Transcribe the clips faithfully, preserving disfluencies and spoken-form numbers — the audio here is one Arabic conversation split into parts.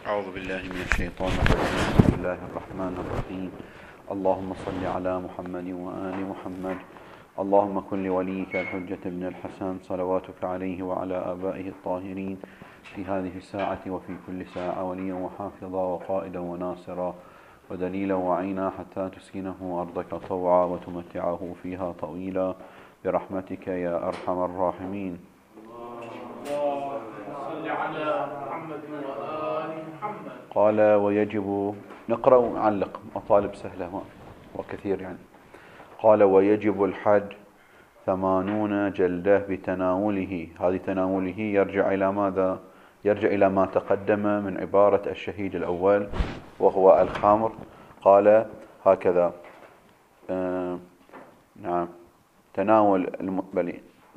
أعوذ بالله من الشيطان الرجيم. بسم الله الرحمن الرحيم. اللهم صل على محمد وآل محمد. اللهم كن لوليك الحجة بن الحسن صلواتك عليه وعلى آبائه الطاهرين في هذه الساعة وفي كل ساعة وليا وحافظا وقائدا وناصرا ودليلا وعينا حتى تسكنه أرضك طوعا وتمتعه فيها طويلا برحمتك يا أرحم الراحمين. اللهم صل على محمد وآل محمد. قال ويجب نقرأ ونعلق مطالب سهلة وكثير يعني. قال ويجب الحد ثمانون جلدة بتناوله. هذه تناوله يرجع إلى ماذا؟ يرجع إلى ما تقدم من عبارة الشهيد الأول وهو الخمر. قال هكذا آه نعم تناول المقبلين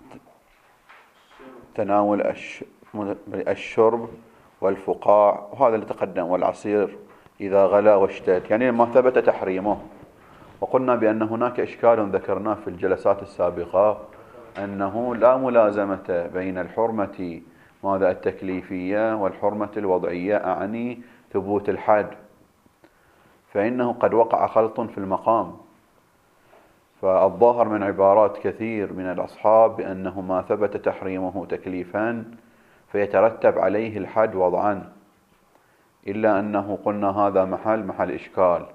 تناول الش... الشرب والفقاع وهذا اللي تقدم والعصير إذا غلا واشتد يعني ما ثبت تحريمه. وقلنا بأن هناك إشكال ذكرناه في الجلسات السابقة أنه لا ملازمة بين الحرمة ماذا التكليفية والحرمة الوضعية أعني ثبوت الحد، فإنه قد وقع خلط في المقام. فالظاهر من عبارات كثير من الأصحاب بأنه ما ثبت تحريمه تكليفا فيترتب عليه الحد وضعا، إلا أنه قلنا هذا محل محل إشكال.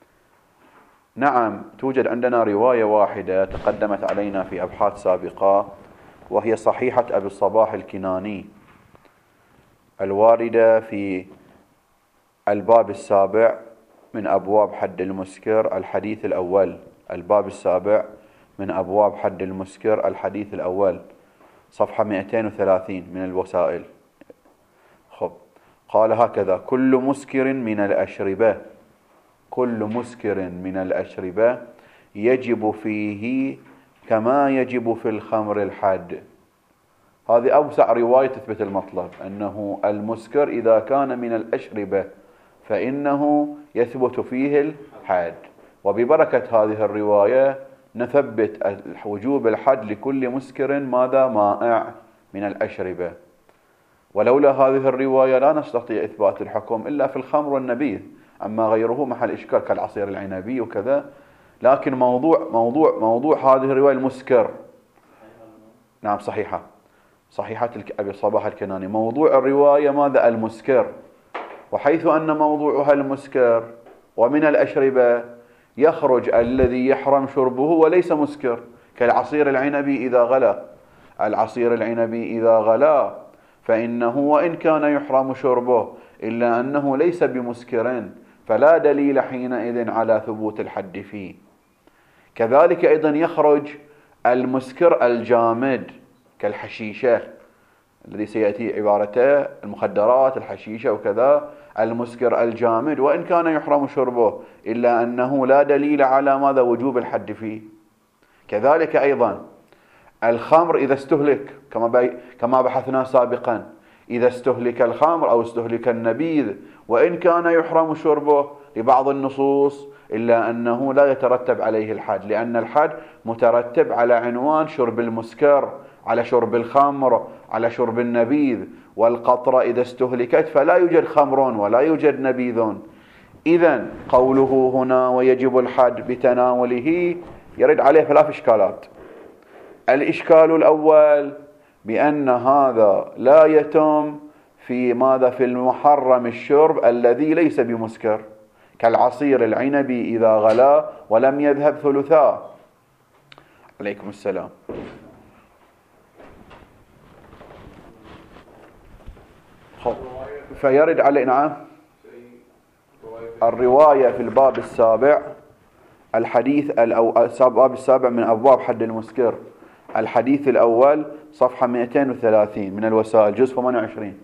نعم توجد عندنا رواية واحدة تقدمت علينا في أبحاث سابقة وهي صحيحة أبي الصباح الكناني الواردة في الباب السابع من أبواب حد المسكر الحديث الأول. الباب السابع من أبواب حد المسكر الحديث الأول صفحة مئتين وثلاثين من الوسائل. خب قال هكذا: كل مسكر من الأشربة كل مسكر من الأشربة يجب فيه كما يجب في الخمر الحد. هذه أوسع رواية تثبت المطلب، أنه المسكر إذا كان من الأشربة فإنه يثبت فيه الحد. وببركة هذه الرواية نثبت وجوب الحد لكل مسكر ماذا مائع من الأشربة. ولولا هذه الرواية لا نستطيع إثبات الحكم إلا في الخمر والنبيذ، أما غيره محل إشكال كالعصير العنبي وكذا. لكن موضوع موضوع موضوع هذه الرواية المسكر نعم صحيحة صحيحة أبي الصباح الكناني. موضوع الرواية ماذا؟ المسكر. وحيث أن موضوعها المسكر ومن الأشربة يخرج الذي يحرم شربه وليس مسكر، كالعصير العنبي إذا غلا. العصير العنبي إذا غلا فإنه وإن كان يحرم شربه إلا أنه ليس بمسكر، فلا دليل حينئذ على ثبوت الحد فيه. كذلك أيضا يخرج المسكر الجامد كالحشيشة الذي سيأتي عبارته المخدرات الحشيشة وكذا. المسكر الجامد وإن كان يحرم شربه إلا أنه لا دليل على ماذا وجوب الحد فيه. كذلك أيضا الخمر إذا استهلك كما بي كما بحثنا سابقا، إذا استهلك الخمر أو استهلك النبيذ وإن كان يحرم شربه لبعض النصوص إلا أنه لا يترتب عليه الحد، لأن الحد مترتب على عنوان شرب المسكر، على شرب الخمر، على شرب النبيذ. والقطرة إذا استهلكت فلا يوجد خمر ولا يوجد نبيذ. إذن قوله هنا ويجب الحد بتناوله يرد عليه ثلاث إشكالات. الإشكال الأول بأن هذا لا يتم في ماذا في المحرم الشرب الذي ليس بمسكر، كالعصير العنبي إذا غلا ولم يذهب ثلثاء. عليكم السلام. فيرد عليه نعم الرواية في الباب السابع الحديث الباب السابع من أبواب حد المسكر الحديث الأول صفحة مئتين وثلاثين من الوسائل جزء ثمانية وعشرين.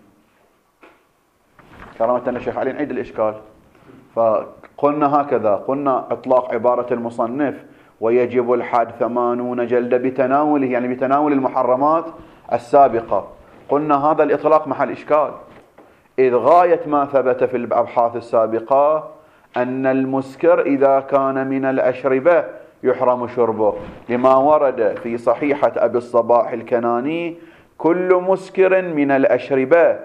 كرامة الشيخ علي نعيد الإشكال. فقلنا هكذا، قلنا إطلاق عبارة المصنف ويجب الحد ثمانون جلدة بتناوله يعني بتناول المحرمات السابقة. قلنا هذا الإطلاق محل إشكال، إذ غاية ما ثبت في الأبحاث السابقة أن المسكر إذا كان من الأشربة يحرم شربه، لما ورد في صحيحة أبي الصباح الكناني: كل مسكر من الأشربة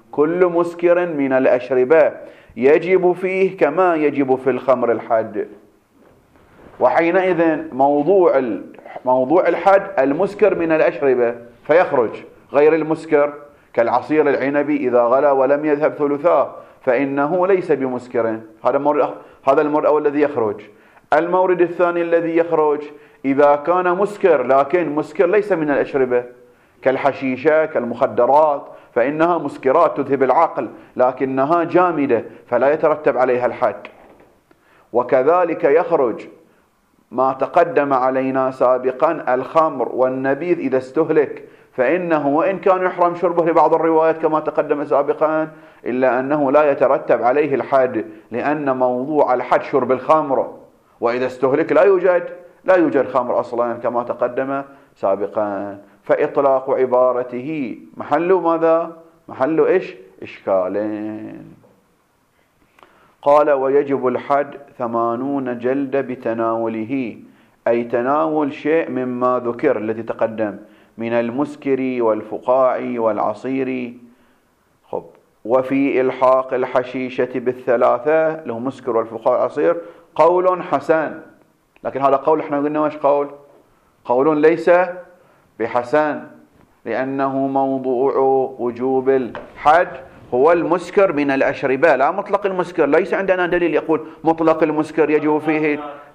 كل مسكر من الأشربة يجب فيه كما يجب في الخمر الحد. وحينئذ موضوع موضوع الحد المسكر من الأشربة، فيخرج غير المسكر كالعصير العنبي إذا غلى ولم يذهب ثلثاه فإنه ليس بمسكر. هذا المورد هذا المورد الأول الذي يخرج. المورد الثاني الذي يخرج إذا كان مسكر لكن مسكر ليس من الأشربة كالحشيشة كالمخدرات، فإنها مسكرات تذهب العقل لكنها جامدة فلا يترتب عليها الحد. وكذلك يخرج ما تقدم علينا سابقا الخمر والنبيذ إذا استهلك، فإنه وإن كان يحرم شربه لبعض الروايات كما تقدم سابقا إلا أنه لا يترتب عليه الحد، لأن موضوع الحد شرب الخمر، وإذا استهلك لا يوجد لا يوجد خمر أصلا كما تقدم سابقا. فإطلاق عبارته محل ماذا؟ محل إيش؟ إشكالين. قال ويجب الحد ثمانون جلد بتناوله، أي تناول شيء مما ذكر الذي تقدم من المسكر والفقاع والعصير. خب وفي إلحاق الحشيشة بالثلاثة له مسكر والفقاع والعصير قول حسن، لكن هذا قول احنا قلنا وش قول؟ قول ليس بحسن، لأنه موضوع وجوب الحد هو المسكر من الأشربة لا مطلق المسكر. ليس عندنا دليل يقول مطلق المسكر يجب فيه.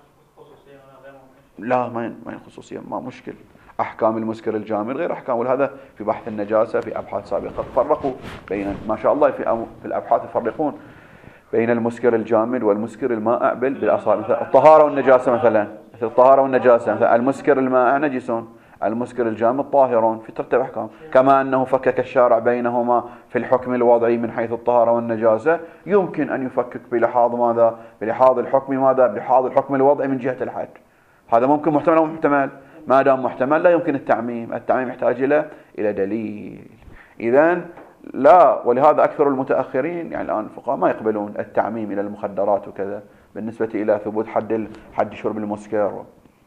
لا ما ما خصوصية، ما مشكل. أحكام المسكر الجامد غير أحكام، وهذا في بحث النجاسة في أبحاث سابقة فرقوا بين، ما شاء الله في في الأبحاث يفرقون بين المسكر الجامد والمسكر المائع بالأصالة. مثلا الطهارة والنجاسة، مثلا مثل الطهارة والنجاسة، مثلا المسكر المائع نجس، المسكر الجامد طاهر في ترتب أحكام. كما أنه فكك الشارع بينهما في الحكم الوضعي من حيث الطهارة والنجاسة، يمكن أن يفكك بلحاظ ماذا؟ بلحاظ الحكم ماذا؟ بلحاظ الحكم الوضعي من جهة الحد. هذا ممكن محتمل أو محتمل؟ ما دام محتمل لا يمكن التعميم، التعميم يحتاج إلى إلى دليل. إذن لا، ولهذا أكثر المتأخرين يعني الآن الفقهاء ما يقبلون التعميم إلى المخدرات وكذا بالنسبة إلى ثبوت حد حد شرب المسكر.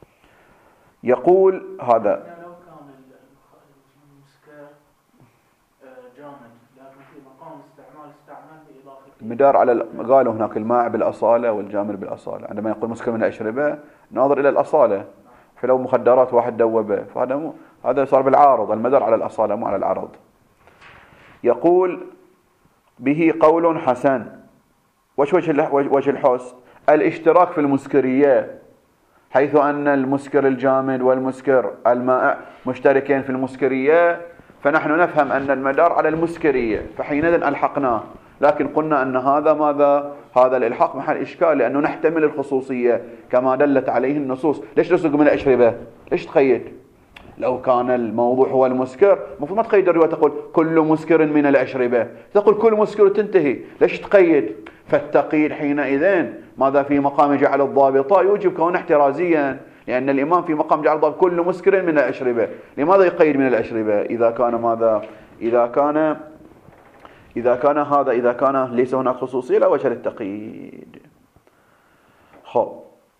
يقول هذا لو كان المسكر جامد لكن في مقام استعمال استعمال بإضافة مدار على قالوا هناك المائع بالأصالة والجامد بالأصالة. عندما يقول مسكر من الأشربة ناظر إلى الأصالة، فلو مخدرات واحد دوبه فهذا مو هذا صار بالعارض، المدار على الأصالة مو على العرض. يقول به قول حسن. وش وجه وجه الحسن؟ الاشتراك في المسكرية، حيث أن المسكر الجامد والمسكر المائع مشتركين في المسكرية، فنحن نفهم أن المدار على المسكرية، فحينئذ ألحقناه. لكن قلنا أن هذا ماذا؟ هذا الإلحاق محل إشكال، لأنه نحتمل الخصوصية كما دلت عليه النصوص. ليش نسوق من الأشربة؟ ليش تقيد؟ لو كان الموضوع هو المسكر المفروض ما تقيد الرواية تقول كل مسكر من الأشربة، تقول كل مسكر تنتهي. ليش تقيد؟ فالتقييد حينئذ ماذا؟ في مقام جعل الضابطة يوجب كون احترازيا، لأن الإمام في مقام جعل الضابط كل مسكر من الأشربة. لماذا يقيد من الأشربة إذا كان ماذا؟ إذا كان إذا كان هذا إذا كان ليس هناك خصوصية لا وجه للتقييد. خب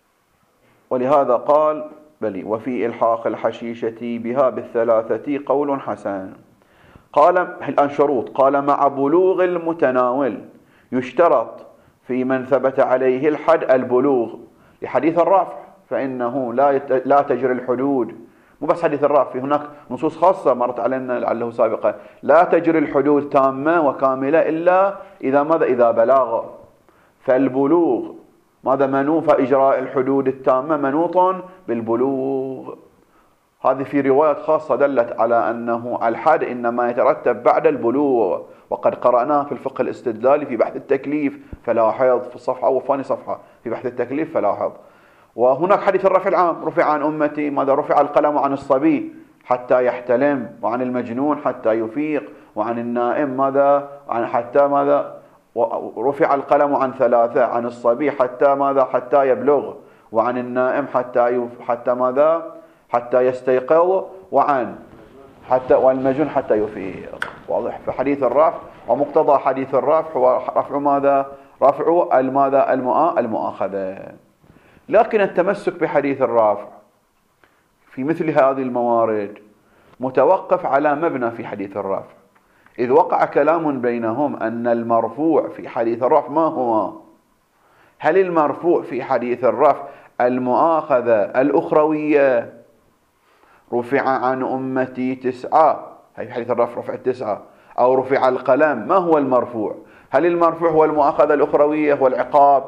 ولهذا قال بلي وفي إلحاق الحشيشة بها بالثلاثة قول حسن. قال الآن شروط، قال مع بلوغ المتناول يشترط في من ثبت عليه الحد البلوغ، لحديث الرافع فإنه لا لا تجري الحدود. مو بس حديث الرافع، هناك نصوص خاصة مرت علينا لعله سابقا، لا تجري الحدود تامة وكاملة إلا إذا ماذا؟ إذا بلغ. فالبلوغ ماذا؟ منوط، إجراء الحدود التامة منوط بالبلوغ. هذه في روايات خاصة دلت على أنه الحد إنما يترتب بعد البلوغ، وقد قرأناه في الفقه الاستدلالي في بحث التكليف فلاحظ في الصفحة أو ثاني صفحة في بحث التكليف فلاحظ. وهناك حديث الرفع العام، رفع عن أمتي ماذا؟ رفع القلم عن الصبي حتى يحتلم، وعن المجنون حتى يفيق، وعن النائم ماذا؟ عن حتى ماذا؟ ورفع القلم عن ثلاثة، عن الصبي حتى ماذا؟ حتى يبلغ، وعن النائم حتى يف... حتى ماذا؟ حتى يستيقظ، وعن حتى والمجنون حتى يفيق. واضح؟ في حديث الرفع، ومقتضى حديث الرفع هو رفع ماذا؟ رفع الماذا؟ المؤاخذة. لكن التمسك بحديث الرافع في مثل هذه الموارد متوقف على مبنى في حديث الرافع. إذ وقع كلام بينهم أن المرفوع في حديث الرفع ما هو؟ هل المرفوع في حديث الرفع المؤاخذة الأخروية رفع عن أمتي تسعة، هي حديث الرفع رفع التسعة، أو رفع القلم؟ ما هو المرفوع؟ هل المرفوع هو المؤاخذة الأخروية والعقاب،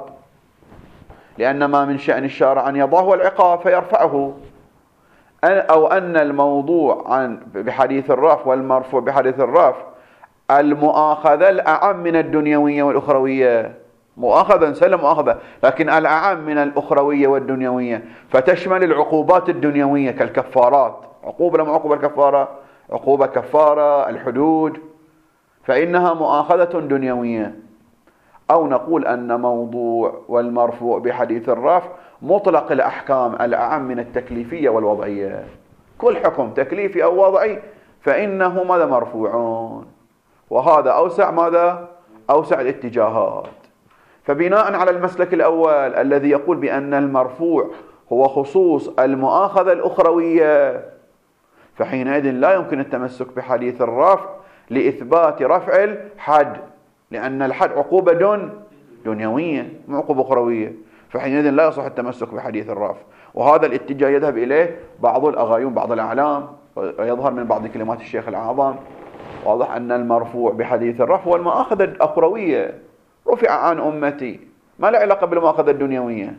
لأن ما من شأن الشارع أن يضعه العقاب فيرفعه، أو أن الموضوع عن بحديث الرفع والمرفوع بحديث الرفع المؤاخذة الأعم من الدنيوية والأخروية؟ مؤاخذة سلم مؤاخذة، لكن الأعم من الأخروية والدنيوية، فتشمل العقوبات الدنيوية كالكفارات. عقوبة لما عقوبة الكفارة، عقوبة كفارة الحدود، فإنها مؤاخذة دنيوية. أو نقول أن موضوع والمرفوع بحديث الرفع مطلق الأحكام الأعم من التكليفية والوضعية، كل حكم تكليفي أو وضعي فإنه ماذا مرفوعون، وهذا أوسع ماذا أوسع الاتجاهات. فبناء على المسلك الأول الذي يقول بأن المرفوع هو خصوص المؤاخذة الأخروية، فحينئذ لا يمكن التمسك بحديث الرفع لإثبات رفع الحد، لأن الحد عقوبة دون دنيوية مو عقوبة أخروية، فحينئذ لا يصح التمسك بحديث الرفع. وهذا الاتجاه يذهب إليه بعض الأغايون بعض الأعلام، ويظهر من بعض كلمات الشيخ الأعظم. واضح أن المرفوع بحديث الرفع هو المؤاخذة الأخروية، رفع عن أمتي، ما له علاقة بالمؤاخذة الدنيوية.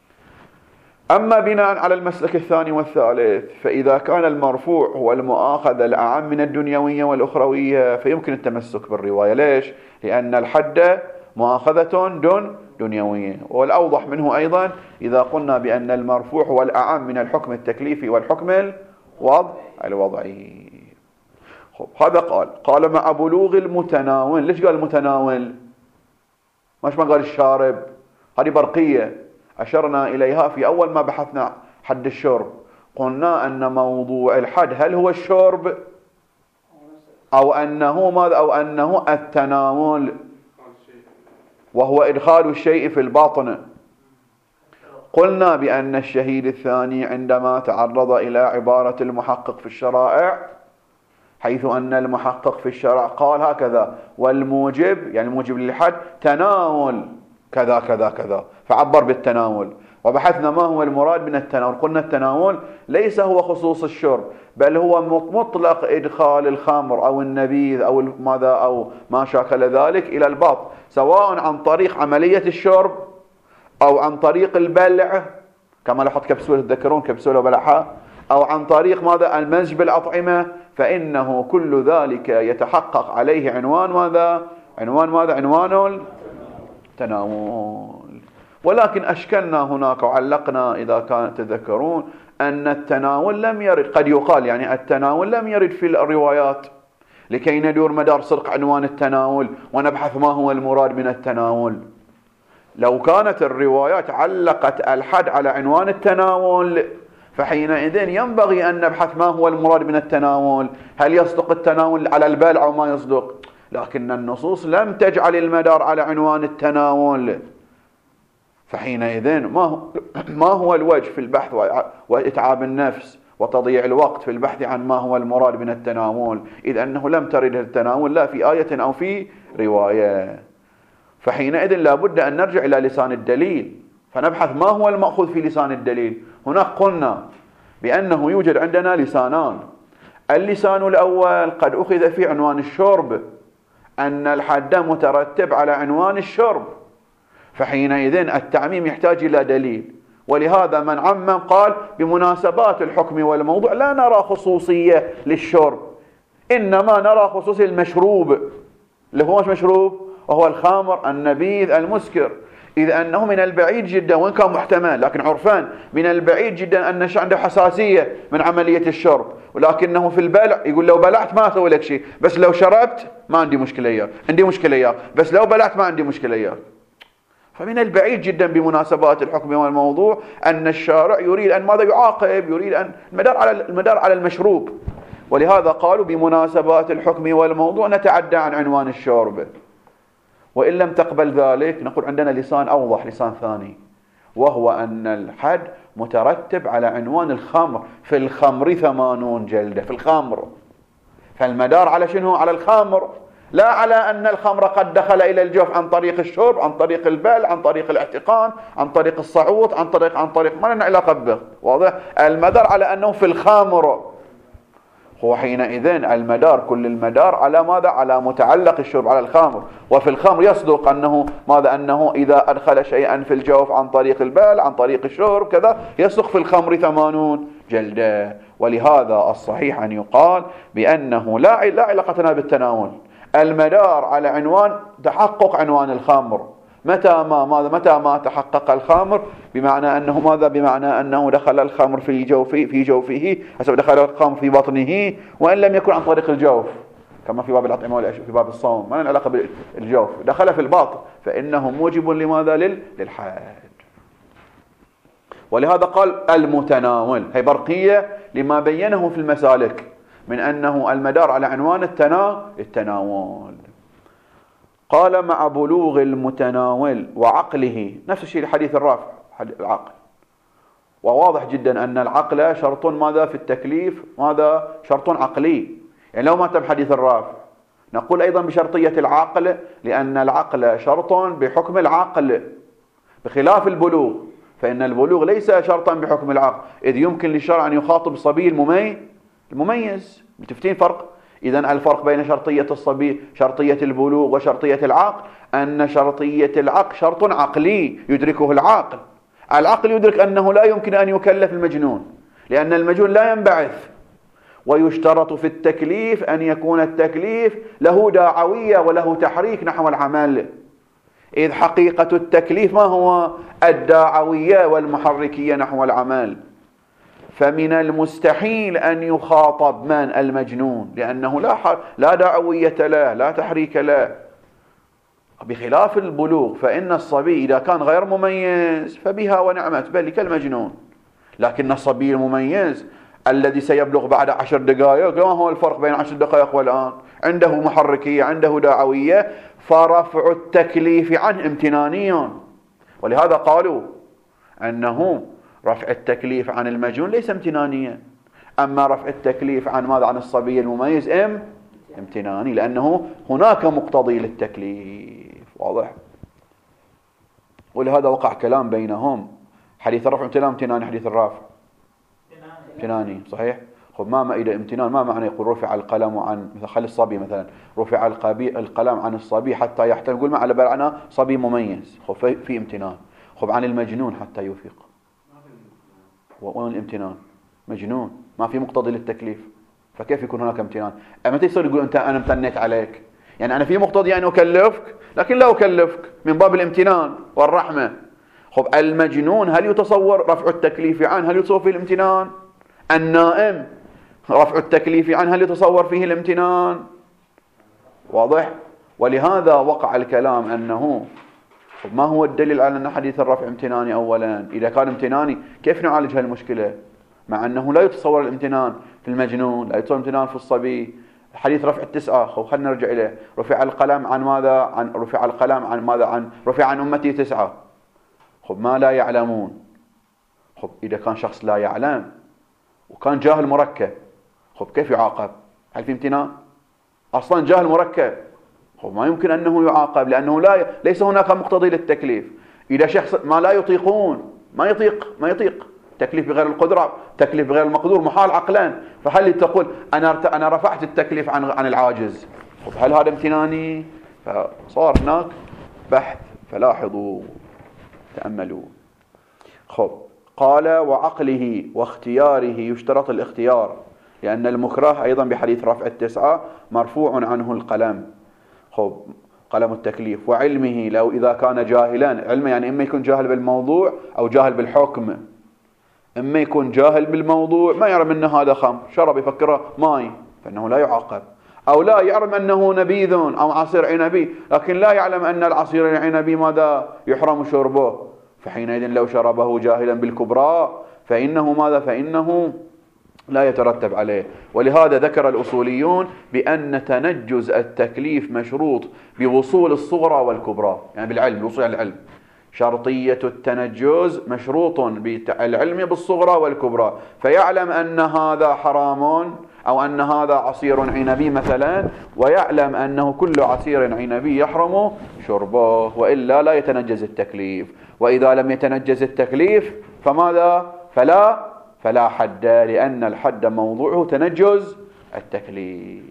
أما بناء على المسلك الثاني والثالث، فإذا كان المرفوع هو المؤاخذة الأعم من الدنيوية والأخروية فيمكن التمسك بالرواية. ليش؟ لأن الحد مؤاخذة دون دنيوية. والأوضح منه أيضا إذا قلنا بأن المرفوع هو الأعم من الحكم التكليفي والحكم الوضع الوضعي. هذا قال قال مع بلوغ المتناول. ليش قال المتناول؟ مش ما قال الشارب؟ هذه برقية أشرنا إليها في أول ما بحثنا حد الشرب. قلنا أن موضوع الحد هل هو الشرب أو أنه ماذا أو أنه التناول، وهو إدخال الشيء في الباطن. قلنا بأن الشهيد الثاني عندما تعرض إلى عبارة المحقق في الشرائع، حيث أن المحقق في الشرع قال هكذا والموجب يعني الموجب للحد تناول كذا كذا كذا، فعبر بالتناول. وبحثنا ما هو المراد من التناول. قلنا التناول ليس هو خصوص الشرب، بل هو مطلق إدخال الخمر أو النبيذ أو ماذا أو ما شاكل ذلك إلى البطن، سواء عن طريق عملية الشرب أو عن طريق البلع، كما لاحظت كبسولة تذكرون كبسولة وبلعها، أو عن طريق ماذا المزج بالأطعمة، فإنه كل ذلك يتحقق عليه عنوان ماذا عنوان ماذا عنوان التناول. ولكن أشكلنا هناك وعلقنا إذا كانت تذكرون أن التناول لم يرد، قد يقال يعني التناول لم يرد في الروايات، لكي ندور مدار صدق عنوان التناول ونبحث ما هو المراد من التناول. لو كانت الروايات علقت الحد على عنوان التناول فحينئذ ينبغي أن نبحث ما هو المراد من التناول، هل يصدق التناول على البلع أو ما يصدق. لكن النصوص لم تجعل المدار على عنوان التناول، فحينئذ ما هو, ما هو الوجه في البحث وإتعاب النفس وتضييع الوقت في البحث عن ما هو المراد من التناول، إذ أنه لم ترد التناول لا في آية أو في رواية. فحينئذ لا بد أن نرجع إلى لسان الدليل فنبحث ما هو المأخوذ في لسان الدليل. هناك قلنا بأنه يوجد عندنا لسانان. اللسان الأول قد أخذ في عنوان الشرب، أن الحد مترتب على عنوان الشرب، فحينئذ التعميم يحتاج إلى دليل. ولهذا من عمم قال بمناسبات الحكم والموضوع لا نرى خصوصية للشرب، إنما نرى خصوصية المشروب اللي هو مش مشروب وهو الخمر النبيذ المسكر، إذ أنه من البعيد جدا وإن كان محتمل لكن عرفان من البعيد جدا أن عنده حساسية من عملية الشرب، ولكنه في البلع يقول لو بلعت ما أسوي لك شيء، بس لو شربت ما عندي مشكلة إياك، عندي مشكلة إياك، بس لو بلعت ما عندي مشكلة إياك. فمن البعيد جدا بمناسبات الحكم والموضوع أن الشارع يريد أن ماذا يعاقب، يريد أن المدار على المدار على المشروب. ولهذا قالوا بمناسبات الحكم والموضوع نتعدى عن عنوان الشرب. وإن لم تقبل ذلك نقول عندنا لسان أوضح، لسان ثاني، وهو أن الحد مترتب على عنوان الخمر، في الخمر ثمانون جلدة، في الخمر، فالمدار على شنو؟ على الخمر. لا على أن الخمر قد دخل إلى الجوف عن طريق الشرب، عن طريق البل، عن طريق الاحتقان، عن طريق الصعود، عن طريق عن طريق ما لنا علاقة به. واضح؟ المدار على أنه في الخمر، هو حينئذ المدار كل المدار على ماذا؟ على متعلق الشرب، على الخمر. وفي الخمر يصدق أنه ماذا؟ أنه إذا أدخل شيئا في الجوف عن طريق البال، عن طريق الشرب كذا، يصدق في الخمر ثمانون جلدة. ولهذا الصحيح أن يقال بأنه لا لا علاقة لنا بالتناول، المدار على عنوان تحقق عنوان الخمر. متى ما ماذا متى ما تحقق الخمر بمعنى أنه ماذا؟ بمعنى أنه دخل الخمر في جوفه في جوفه حسب دخل الخمر في بطنه، وإن لم يكن عن طريق الجوف، كما في باب الأطعمة والأشياء في باب الصوم ما له علاقة بالجوف، دخل في الباطن فإنه موجب لماذا؟ للحد. ولهذا قال المتناول، هي برقية لما بينه في المسالك من أنه المدار على عنوان التنا التناول. قال مع بلوغ المتناول وعقله، نفس الشيء الحديث الرافع العقل. وواضح جدا أن العقل شرط ماذا في التكليف؟ ماذا؟ شرط عقلي. يعني لو ما تم حديث الرافع نقول أيضا بشرطية العقل، لأن العقل شرط بحكم العقل بخلاف البلوغ، فإن البلوغ ليس شرطا بحكم العقل، إذ يمكن للشرع أن يخاطب الصبي المميز المميز متفتين فرق؟ إذن الفرق بين شرطية الصبي، شرطية البلوغ، وشرطية العقل، أن شرطية العقل شرط عقلي يدركه العقل. العقل يدرك أنه لا يمكن أن يكلف المجنون، لأن المجنون لا ينبعث. ويشترط في التكليف أن يكون التكليف له داعوية وله تحريك نحو العمل، إذ حقيقة التكليف ما هو؟ الداعوية والمحركية نحو العمل. فمن المستحيل أن يخاطب من؟ المجنون، لأنه لا لا دعوية له، لا تحريك له. بخلاف البلوغ فإن الصبي إذا كان غير مميز فبها ونعمت، بل كالمجنون. لكن الصبي المميز الذي سيبلغ بعد عشر دقائق، ما هو الفرق بين عشر دقائق والآن؟ عنده محركية، عنده دعوية، فرفع التكليف عنه امتناني. ولهذا قالوا أنه رفع التكليف عن المجنون ليس امتنانيا، أما رفع التكليف عن ماذا؟ عن الصبي المميز ام امتناني، لأنه هناك مقتضي للتكليف. واضح؟ ولهذا وقع كلام بينهم، حديث الرفع امتنان امتناني، حديث الرافع امتناني صحيح. خب ما إذا امتنان ما معنى يقول رفع القلم عن مثلا خلي الصبي مثلا رفع القلم عن الصبي حتى يحتمل، يقول ما على بال أنا صبي مميز، خب في امتنان. خب عن المجنون حتى يفيق، وين الامتنان؟ مجنون ما في مقتضي للتكليف، فكيف يكون هناك امتنان؟ أما تصير يقول أنت أنا امتنيت عليك، يعني أنا في مقتضي أن أكلفك لكن لا أكلفك من باب الامتنان والرحمة. خب المجنون هل يتصور رفع التكليف عنه؟ هل يتصور فيه الامتنان؟ النائم رفع التكليف عنه هل يتصور فيه الامتنان؟ واضح؟ ولهذا وقع الكلام أنه ما هو الدليل على أن حديث الرفع امتناني؟ أولا إذا كان امتناني كيف نعالج هالمشكلة؟ مع أنه لا يتصور الامتنان في المجنون، لا يتصور الامتنان في الصبي. حديث رفع التسعة، خب خلينا نرجع إليه. رفع القلم عن ماذا؟ عن رفع القلم عن ماذا؟ عن رفع عن أمتي تسعة. خب ما لا يعلمون. خب إذا كان شخص لا يعلم وكان جاهل مركب، خب كيف يعاقب؟ هل في امتنان؟ أصلا جاهل مركب، خب ما يمكن أنه يعاقب، لأنه لا ليس هناك مقتضي للتكليف. إذا شخص ما لا يطيقون، ما يطيق ما يطيق تكليف بغير القدرة، تكليف بغير المقدور، محال عقلان، فهل تقول أنا أنا رفعت التكليف عن عن العاجز؟ خب هل هذا امتناني؟ فصار هناك بحث، فلاحظوا تأملوا. خب قال وعقله واختياره، يشترط الاختيار، لأن المكره أيضا بحديث رفع التسعة مرفوع عنه القلم، خب قلم التكليف. وعلمه لو إذا كان جاهلا، علمه يعني إما يكون جاهل بالموضوع أو جاهل بالحكم. إما يكون جاهل بالموضوع ما يعلم أن هذا خمر، شرب يفكره ماي فإنه لا يعاقب، أو لا يعلم أنه نبيذ أو عصير عنبي لكن لا يعلم أن العصير العنبي ماذا؟ يحرم شربه، فحينئذ لو شربه جاهلا بالكبرى فإنه ماذا؟ فإنه لا يترتب عليه. ولهذا ذكر الأصوليون بأن تنجز التكليف مشروط بوصول الصغرى والكبرى، يعني بالعلم، الوصول على العلم. شرطية التنجز مشروط بالعلم بالصغرى والكبرى، فيعلم أن هذا حرام أو أن هذا عصير عنبي مثلا ويعلم أنه كل عصير عنبي يحرم شربه، وإلا لا يتنجز التكليف. وإذا لم يتنجز التكليف فماذا؟ فلا فلا حد، لأن الحد موضوعه تنجز التكليف.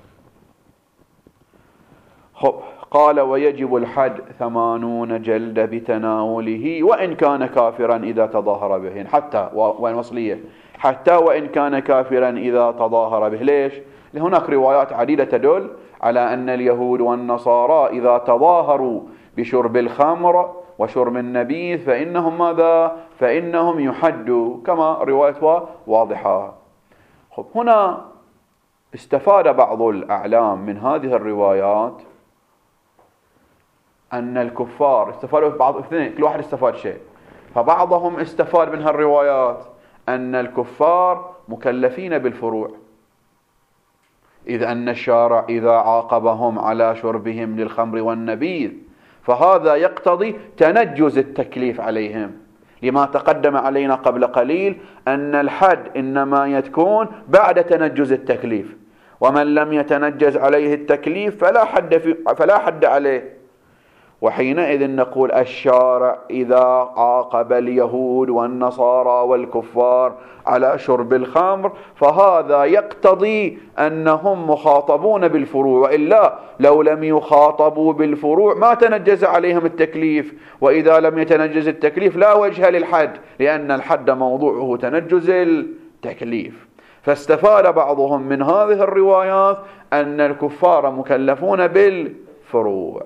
خب قال ويجب الحد ثمانون جلد بتناوله وإن كان كافرا إذا تظاهر به، حتى وين وصلية، حتى وإن كان كافرا إذا تظاهر به. ليش؟ هناك روايات عديدة تدل على أن اليهود والنصارى إذا تظاهروا بشرب الخمر وشرب النبيذ فإنهم ماذا؟ فإنهم يحدوا، كما رواية واضحة. خب هنا استفاد بعض الأعلام من هذه الروايات أن الكفار استفادوا بعض اثنين، كل واحد استفاد شيء. فبعضهم استفاد من هالروايات أن الكفار مكلفين بالفروع، إذ أن الشارع إذا عاقبهم على شربهم للخمر والنبيذ فهذا يقتضي تنجز التكليف عليهم، لما تقدم علينا قبل قليل أن الحد إنما يكون بعد تنجز التكليف، ومن لم يتنجز عليه التكليف فلا حد في فلا حد عليه. وحينئذ نقول الشارع إذا عاقب اليهود والنصارى والكفار على شرب الخمر فهذا يقتضي أنهم مخاطبون بالفروع، وإلا لو لم يخاطبوا بالفروع ما تنجز عليهم التكليف، وإذا لم يتنجز التكليف لا وجه للحد، لأن الحد موضوعه تنجز التكليف. فاستفاد بعضهم من هذه الروايات أن الكفار مكلفون بالفروع،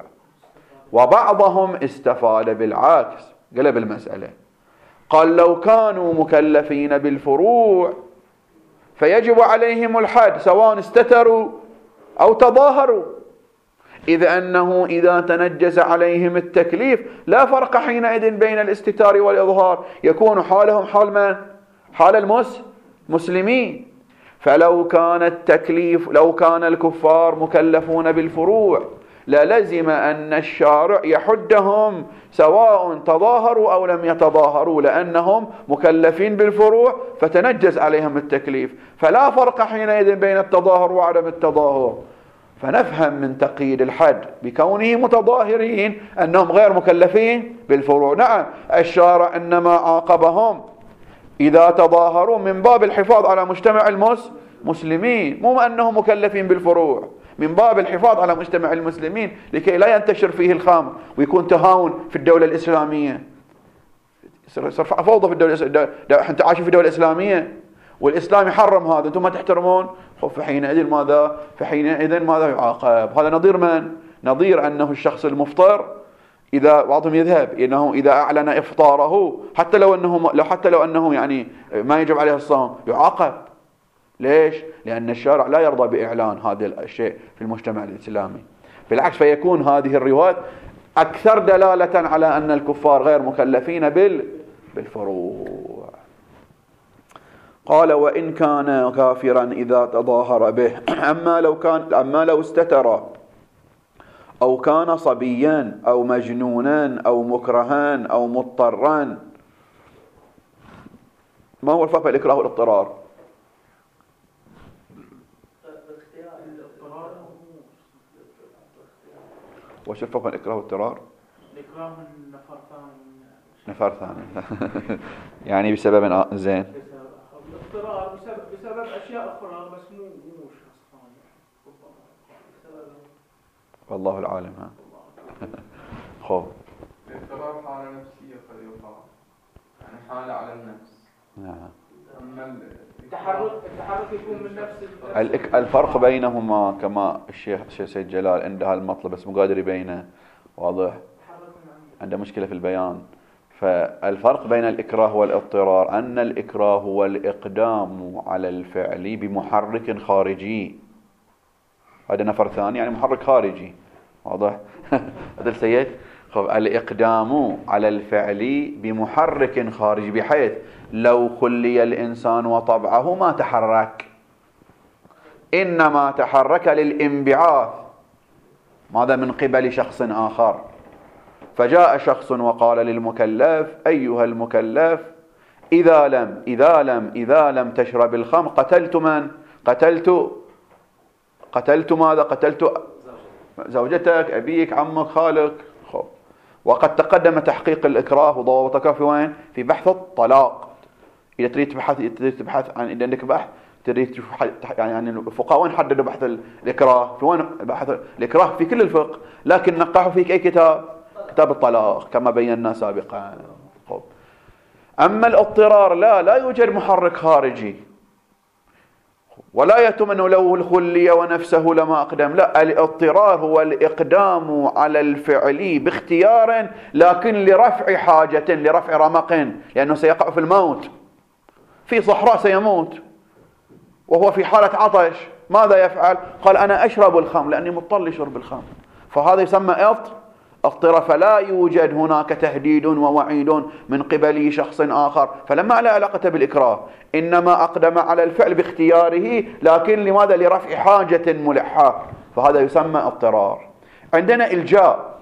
وبعضهم استفاد بالعكس، قلب المسألة، قال لو كانوا مكلفين بالفروع فيجب عليهم الحد سواء استتروا أو تظاهروا، إذ أنه إذا تنجز عليهم التكليف لا فرق حينئذ بين الاستتار والإظهار، يكون حالهم حال من؟ حال المسلمين. فلو كان التكليف لو كان الكفار مكلفون بالفروع للزم أن الشارع يحدهم سواء تظاهروا أو لم يتظاهروا، لأنهم مكلفين بالفروع فتنجز عليهم التكليف، فلا فرق حينئذ بين التظاهر وعدم التظاهر. فنفهم من تقييد الحد بكونه متظاهرين أنهم غير مكلفين بالفروع. نعم الشارع إنما عاقبهم إذا تظاهروا من باب الحفاظ على مجتمع المسلمين، مو أنهم مكلفين بالفروع، من باب الحفاظ على مجتمع المسلمين لكي لا ينتشر فيه الخمر ويكون تهاون في الدولة الإسلامية، يصير فوضى في الدولة الإسلامية. أنت عايشين في الدولة الإسلامية والإسلام يحرم هذا، أنتم ما تحترمون، فحينئذ ماذا؟ فحينئذ ماذا يعاقب؟ هذا نظير من؟ نظير أنه الشخص المفطر إذا بعضهم يذهب إنه إذا أعلن إفطاره حتى لو أنه لو حتى لو أنه يعني ما يجب عليه الصوم يعاقب. ليش؟ لأن الشارع لا يرضى بإعلان هذا الشيء في المجتمع الإسلامي. بالعكس فيكون هذه الروايات أكثر دلالة على أن الكفار غير مكلفين بالفروع. قال وإن كان كافرا إذا تظاهر به، أما لو كان أما لو استتر أو كان صبيا أو مجنونا أو مكرها أو مضطرا. ما هو الفرق بين الإكراه والاضطرار؟ وش الفرق بين الإكراه والاضطرار؟ الإكراه من نفر ثاني. نفر ثاني يعني بسبب زين. الاضطرار بسبب بسبب أشياء أخرى بس مو مو شخص ثاني. والله العالم. ها. خو. الاضطرار حالة نفسية قد يقع، يعني حالة على النفس. نعم. أما التحرك التحرك يكون من نفس الفرق بينهما كما الشيخ الشيخ سيد جلال عنده هالمطلب بس مو قادر يبينه واضح، عنده مشكلة في البيان. فالفرق بين الإكراه والاضطرار أن الإكراه هو الإقدام على الفعل بمحرك خارجي، هذا نفر ثاني يعني محرك خارجي واضح. هذا السيد خب الإقدام على الفعل بمحرك خارجي بحيث لو خلي الإنسان وطبعه ما تحرك، إنما تحرك للانبعاث ماذا من قبل شخص آخر. فجاء شخص وقال للمكلف أيها المكلف إذا لم إذا لم إذا لم تشرب الخمر قتلت من؟ قتلت قتلت ماذا؟ قتلت زوجتك، أبيك، عمك، خالك. خب. وقد تقدم تحقيق الإكراه وضوابطك في وين؟ في بحث الطلاق. إذا تريد تبحث تريد تبحث عن إذا عندك بحث تريد تشوف يعني يعني الفقهاء وين حددوا بحث الإكراه؟ في وين بحث الإكراه؟ في كل الفقه، لكن نقحوا فيك أي كتاب؟ كتاب الطلاق كما بينا سابقا. خب. أما الاضطرار لا لا يوجد محرك خارجي، ولا يتم أنه لو الخلية ونفسه لما أقدم. لا، الاضطرار هو الإقدام على الفعل باختيار لكن لرفع حاجة، لرفع رمق، لأنه سيقع في الموت، في صحراء سيموت وهو في حالة عطش، ماذا يفعل؟ قال أنا أشرب الخمر لأني مضطر لشرب الخمر، فهذا يسمى اضطرار. فلا يوجد هناك تهديد ووعيد من قبل شخص آخر، فلما لا علاقة بالإكراه، إنما أقدم على الفعل باختياره، لكن لماذا؟ لرفع حاجة ملحة، فهذا يسمى اضطرار. عندنا إلجاء.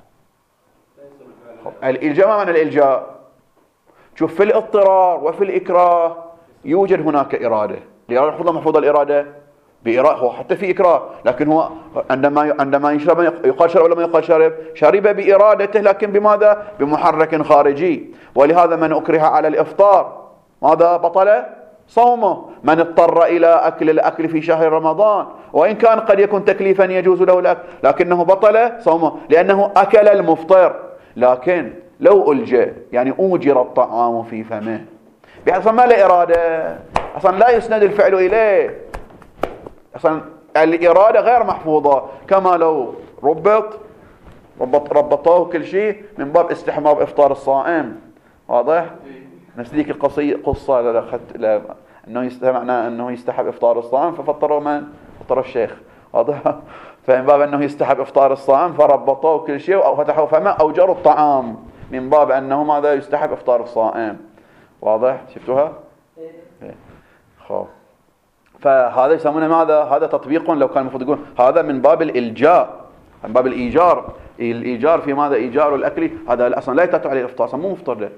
الإلجاء ما معنى الإلجاء؟ شوف، في الاضطرار وفي الإكراه يوجد هناك إرادة. الإرادة محفوظة محفوظة الإرادة بإرادة، هو حتى في إكراه، لكن هو عندما عندما يشرب يقال شرب ولا ما يقال شرب؟ شرب بإرادته، لكن بماذا؟ بمحرك خارجي. ولهذا من أكره على الإفطار ماذا؟ بطل صومه. من اضطر إلى أكل الأكل في شهر رمضان، وإن كان قد يكون تكليفا يجوز له الأكل، لكنه بطل صومه لأنه أكل المفطر. لكن لو ألجأ يعني أوجر الطعام في فمه بحيث ما له إرادة، أصلا لا يسند الفعل إليه، أصلا الإرادة غير محفوظة، كما لو ربط ربط ربطوه كل شيء من باب استحباب إفطار الصائم. واضح؟ نفس ذيك القصية قصة أخذت أنه يستمعنا أنه يستحب إفطار الصائم ففطروا من؟ فطر الشيخ. واضح؟ فمن باب أنه يستحب إفطار الصائم فربطوه كل شيء وفتحوا فما أوجروا الطعام من باب أنه ماذا؟ يستحب إفطار الصائم. واضح؟ شفتوها؟ خب. فهذا يسمونه ماذا؟ هذا تطبيق. لو كان المفروض يقول هذا من باب الإلجاء، من باب الإيجار. الإيجار في ماذا؟ إيجار الأكل، هذا أصلا لا يتأتى عليه الإفطار، أصلا مو مفطر له.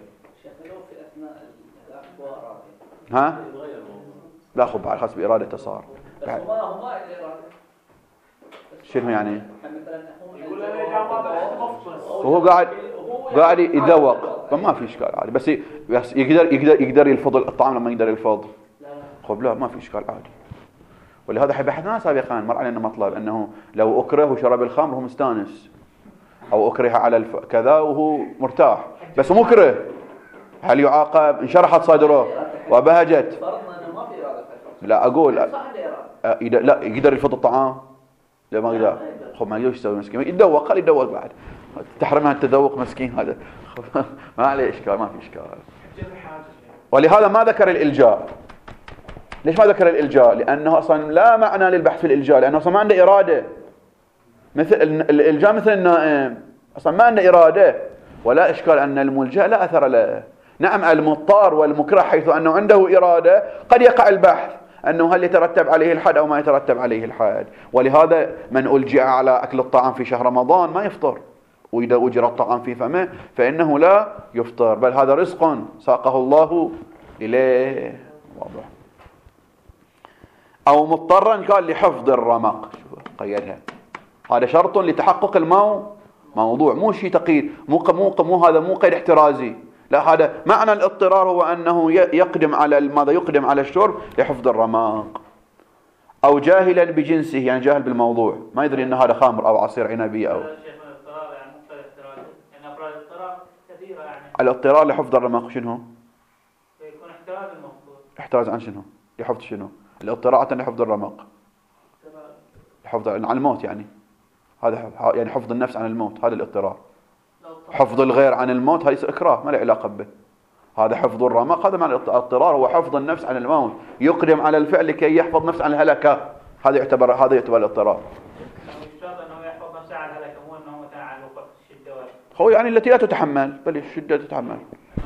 ها؟ لا خب على حسب إرادته صار. شنو يعني؟ وهو قاعد قاعد يتذوق، فما في إشكال عادي، بس بس يقدر يقدر يقدر يلفظ الطعام لما يقدر يلفظ. خب لا ما في إشكال عادي. ولهذا بحثنا سابقا مر علينا مطلب أنه لو أكره وشرب الخمر هو مستانس، أو أكره على الف... كذا وهو مرتاح بس مكره، هل يعاقب؟ انشرحت صدره وبهجت. لا أقول لا يقدر يلفظ الطعام، لا ما يقدر. خب ما يقدر يسوي مسكين، يتذوق، خلي يتذوق بعد، تحرمها التذوق مسكين هذا. ما عليه إشكال، ما في إشكال. ولهذا ما ذكر الإلجاء. ليش ما ذكر الإلجاء؟ لأنه أصلا لا معنى للبحث في الإلجاء، لأنه أصلا ما عنده إرادة. مثل الإلجاء مثل النائم، أصلا ما عنده إرادة، ولا إشكال أن الملجأ لا أثر له. نعم المضطر والمكره حيث أنه عنده إرادة قد يقع البحث أنه هل يترتب عليه الحد أو ما يترتب عليه الحد. ولهذا من ألجأ على أكل الطعام في شهر رمضان ما يفطر، وإذا أجر الطعام في فمه فإنه لا يفطر، بل هذا رزق ساقه الله إليه. واضح؟ أو مضطرا قال لحفظ الرمق، قيدها، هذا شرط لتحقق المو موضوع، مو شيء تقييد، مو مو مو هذا مو قيد احترازي، لا هذا معنى الاضطرار هو أنه يقدم على ماذا؟ يقدم على الشرب لحفظ الرمق. أو جاهلا بجنسه، يعني جاهل بالموضوع، ما يدري أن هذا خمر أو عصير عنبي أو الاضطرار لحفظ الرمق. شنو؟ يكون احتراز المفروض. احتراز عن شنو؟ لحفظ شنو؟ الاضطرار لحفظ الرمق، حفظ عن الموت، يعني هذا يعني حفظ النفس عن الموت، هذا الاضطرار. حفظ الغير عن الموت هذا يصير إكراه، ما له علاقة به. هذا حفظ الرمق، هذا معنى الاضطرار هو حفظ النفس عن الموت، يقدم على الفعل لكي يحفظ نفسه عن الهلكة، هذا يعتبر هذا يعتبر الاضطرار. هو يعني التي لا تتحمل، بل الشدة تتحمل.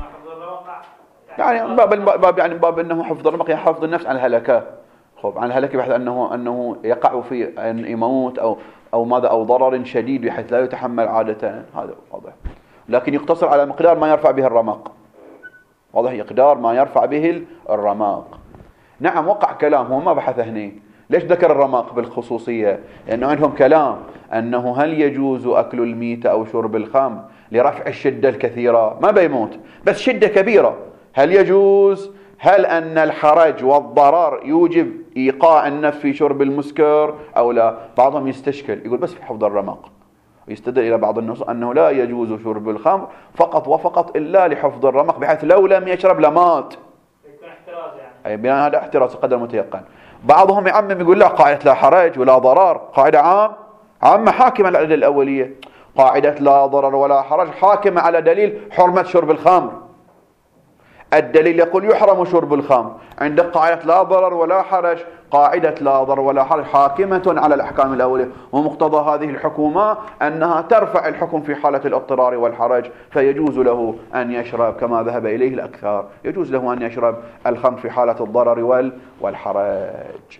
يعني باب باب يعني باب انه حفظ الرمق يعني حفظ النفس عن الهلكة. خب عن الهلكة بحيث انه انه يقع في ان يموت او او ماذا او ضرر شديد بحيث لا يتحمل عادة، هذا واضح. لكن يقتصر على مقدار ما يرفع به الرمق. واضح؟ مقدار ما يرفع به الرمق. نعم وقع كلام، هو ما بحث هني. ليش ذكر الرمق بالخصوصية؟ لأنه عندهم كلام أنه هل يجوز أكل الميتة أو شرب الخمر لرفع الشدة الكثيرة، ما بيموت بس شدة كبيرة، هل يجوز؟ هل أن الحرج والضرر يوجب إيقاع النفس في شرب المسكر أو لا؟ بعضهم يستشكل يقول بس في حفظ الرمق، ويستدل إلى بعض النصوص أنه لا يجوز شرب الخمر فقط وفقط إلا لحفظ الرمق، بحيث لو لم يشرب لمات. يكون احتراز يعني. أي بناء هذا احتراز قدر متيقن. بعضهم يعمم يقول لا، قاعدة لا حرج ولا ضرر قاعدة عام عامة حاكمة على العلة الأولية. قاعدة لا ضرر ولا حرج حاكمة على دليل حرمة شرب الخمر. الدليل يقول يحرم شرب الخمر، عندك قاعدة لا ضرر ولا حرج، قاعدة لا ضرر ولا حرج حاكمة على الأحكام الأولية، ومقتضى هذه الحكومة أنها ترفع الحكم في حالة الاضطرار والحرج، فيجوز له أن يشرب كما ذهب إليه الأكثر، يجوز له أن يشرب الخمر في حالة الضرر وال والحرج.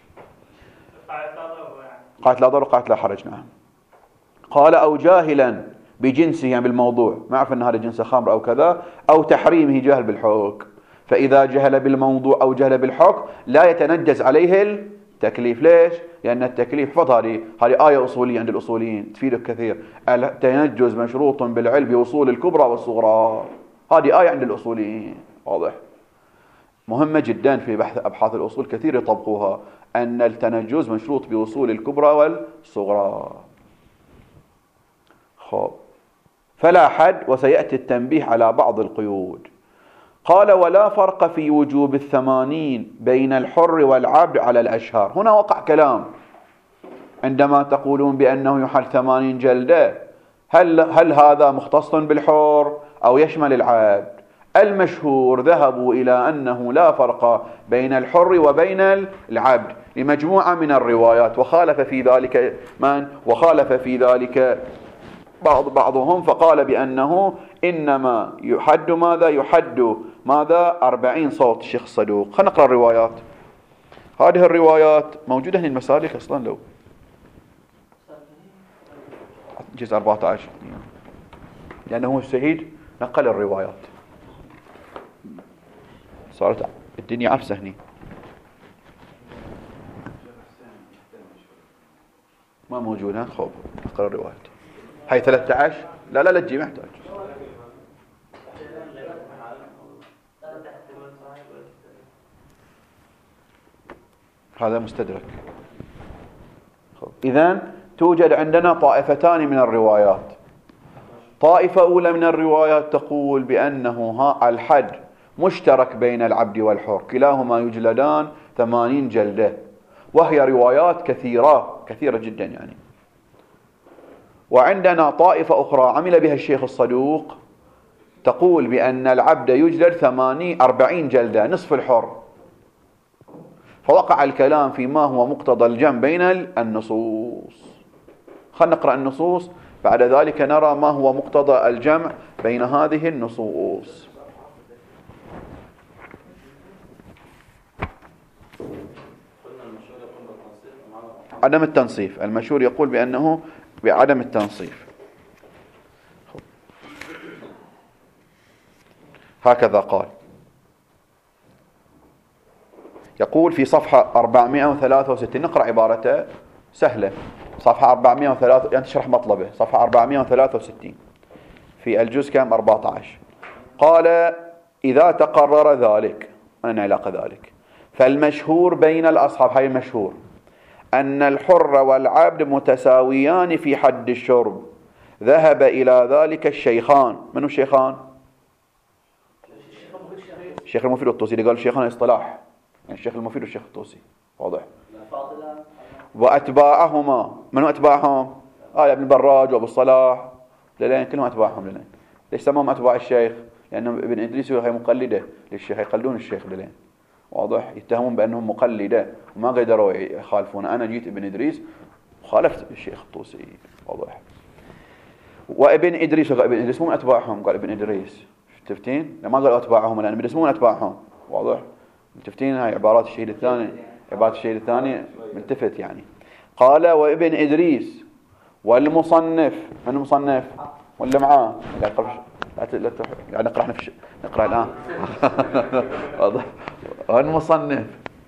قاعدة لا ضرر وقاعدة لا حرج. نعم. قال أو جاهلا بجنسه، يعني بالموضوع، ما يعرف أن هذا جنس خمر أو كذا، أو تحريمه جهل بالحكم. فإذا جهل بالموضوع أو جهل بالحكم لا يتنجز عليه التكليف. ليش؟ لأن التكليف فضل هذه هذه آية أصولية عند الأصوليين تفيدك كثير. التنجز مشروط بالعلم بوصول الكبرى والصغرى، هذه آية عند الأصوليين. واضح؟ مهمة جدا في بحث أبحاث الأصول، كثير يطبقوها، أن التنجز مشروط بوصول الكبرى والصغرى. خب، فلا حد، وسيأتي التنبيه على بعض القيود. قال ولا فرق في وجوب الثمانين بين الحر والعبد على الأشهر. هنا وقع كلام عندما تقولون بأنه يحل ثمانين جلدة، هل, هل هذا مختص بالحر أو يشمل العبد؟ المشهور ذهبوا إلى أنه لا فرق بين الحر وبين العبد لمجموعة من الروايات، وخالف في ذلك من؟ وخالف في ذلك بعض بعضهم، فقال بأنه إنما يحد ماذا؟ يحد ماذا؟ أربعين صوت. الشيخ الصدوق. خلينا نقرأ الروايات. هذه الروايات موجودة هنا المسالك أصلا، لو جزء أربعة عشر، لأنه هو الشهيد نقل الروايات، صارت الدنيا عفسة هني. ما موجود. ها خوف نقرأ الروايات. هاي ثلاثة عشر. لا لا لا تجي، محتاج. هذا مستدرك. إذن توجد عندنا طائفتان من الروايات. طائفة أولى من الروايات تقول بأنه ها الحد مشترك بين العبد والحر، كلاهما يجلدان ثمانين جلدة، وهي روايات كثيرة كثيرة جدا يعني. وعندنا طائفة أخرى عمل بها الشيخ الصدوق تقول بأن العبد يجلد ثمانين أربعين جلدة، نصف الحر. فوقع الكلام فيما هو مقتضى الجمع بين النصوص. خلينا نقرأ النصوص، بعد ذلك نرى ما هو مقتضى الجمع بين هذه النصوص. عدم التنصيف. المشهور يقول بأنه بعدم التنصيف. هكذا قال. يقول في صفحة أربعمائة وثلاثة وستين، نقرأ عبارته سهلة، صفحة أربعمائة وثلاثة، يعني تشرح مطلبه، صفحة أربعمائة وثلاثة وستين في الجزء كام؟ أربعة عشر. قال إذا تقرر ذلك، ما علاقة ذلك، فالمشهور بين الأصحاب، هاي المشهور، أن الحر والعبد متساويان في حد الشرب، ذهب إلى ذلك الشيخان. من الشيخان؟ الشيخ المفيد والطوسي، اللي قال الشيخان اصطلاح، يعني الشيخ المفيد والشيخ الطوسي. واضح؟ وأتباعهما. من أتباعهم؟ آه ابن البراج وابو الصلاح، للين كلهم أتباعهم. للين ليش سموهم أتباع الشيخ؟ لأن ابن إدريس هي مقلدة للشيخ، يقلدون الشيخ للين. واضح؟ يتهمون بأنهم مقلدة وما قدروا يخالفون. أنا جيت ابن إدريس وخالفت الشيخ الطوسي. واضح؟ وابن إدريس، ابن إدريس مو أتباعهم، قال ابن إدريس. تفتين؟ لما قالوا أتباعهم لأن ابن إدريس مو أتباعهم. واضح؟ تفتين؟ هاي عبارات الشهيد الثاني، عبارات الشهيد الثاني ملتفت يعني. قال وابن إدريس والمصنف. من المصنف؟ ولا معاه؟ لا يقرأ، لا يعني نقرأ احنا في نقرأ الآن. واضح؟ والمصنف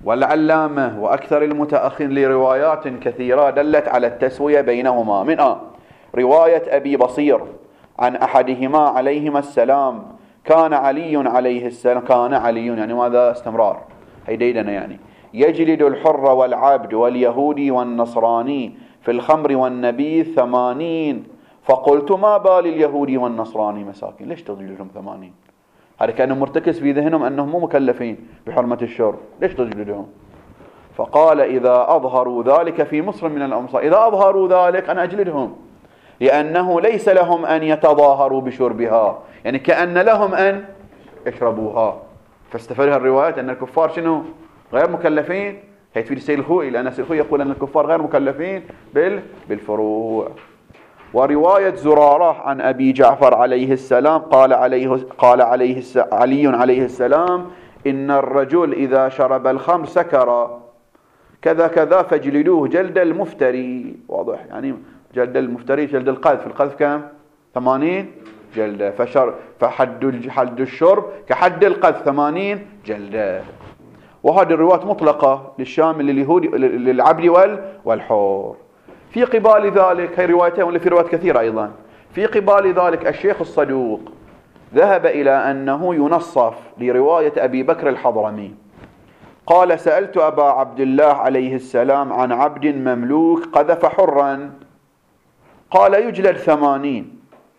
والعلامة وأكثر المتأخرين لروايات كثيرة دلت على التسوية بينهما. من آه رواية أبي بصير عن أحدهما عليهما السلام كان علي عليه السلام كان علي يعني ماذا استمرار هيديدنا يعني يجلد الحر والعبد واليهودي والنصراني في الخمر والنبيذ ثمانين. فقلت ما بال اليهودي والنصراني مساكين ليش تجلدهم ثمانين؟ هذا كان مرتكز في ذهنهم أنهم مو مكلفين بحرمة الشرب ليش تجلدهم؟ فقال إذا أظهروا ذلك في مصر من الأمصار إذا أظهروا ذلك أنا أجلدهم لأنه ليس لهم أن يتظاهروا بشربها يعني كأن لهم أن يشربوها. فاستفادها الروايات أن الكفار شنو غير مكلفين. هي تفيد السيد الخوئي لأن السيد الخوئي يقول أن الكفار غير مكلفين بالفروع. ورواية زرارة عن أبي جعفر عليه السلام قال عليه قال عليه علي عليه السلام إن الرجل إذا شرب الخمر سكر كذا كذا فاجلدوه جلد المفتري. واضح يعني جلد المفتري جلد القذف. القذف كم؟ ثمانين جلدة. فشر فحد حد الشرب كحد القذف ثمانين جلدة. وهذه الروايات مطلقة للشامل لليهودي للعبد والحر. في قبال ذلك هي روايتين ولا في روايات كثيرة أيضا. في قبال ذلك الشيخ الصدوق ذهب إلى أنه ينصف لرواية أبي بكر الحضرمي قال سألت أبا عبد الله عليه السلام عن عبد مملوك قذف حرا قال يجلد ثمانين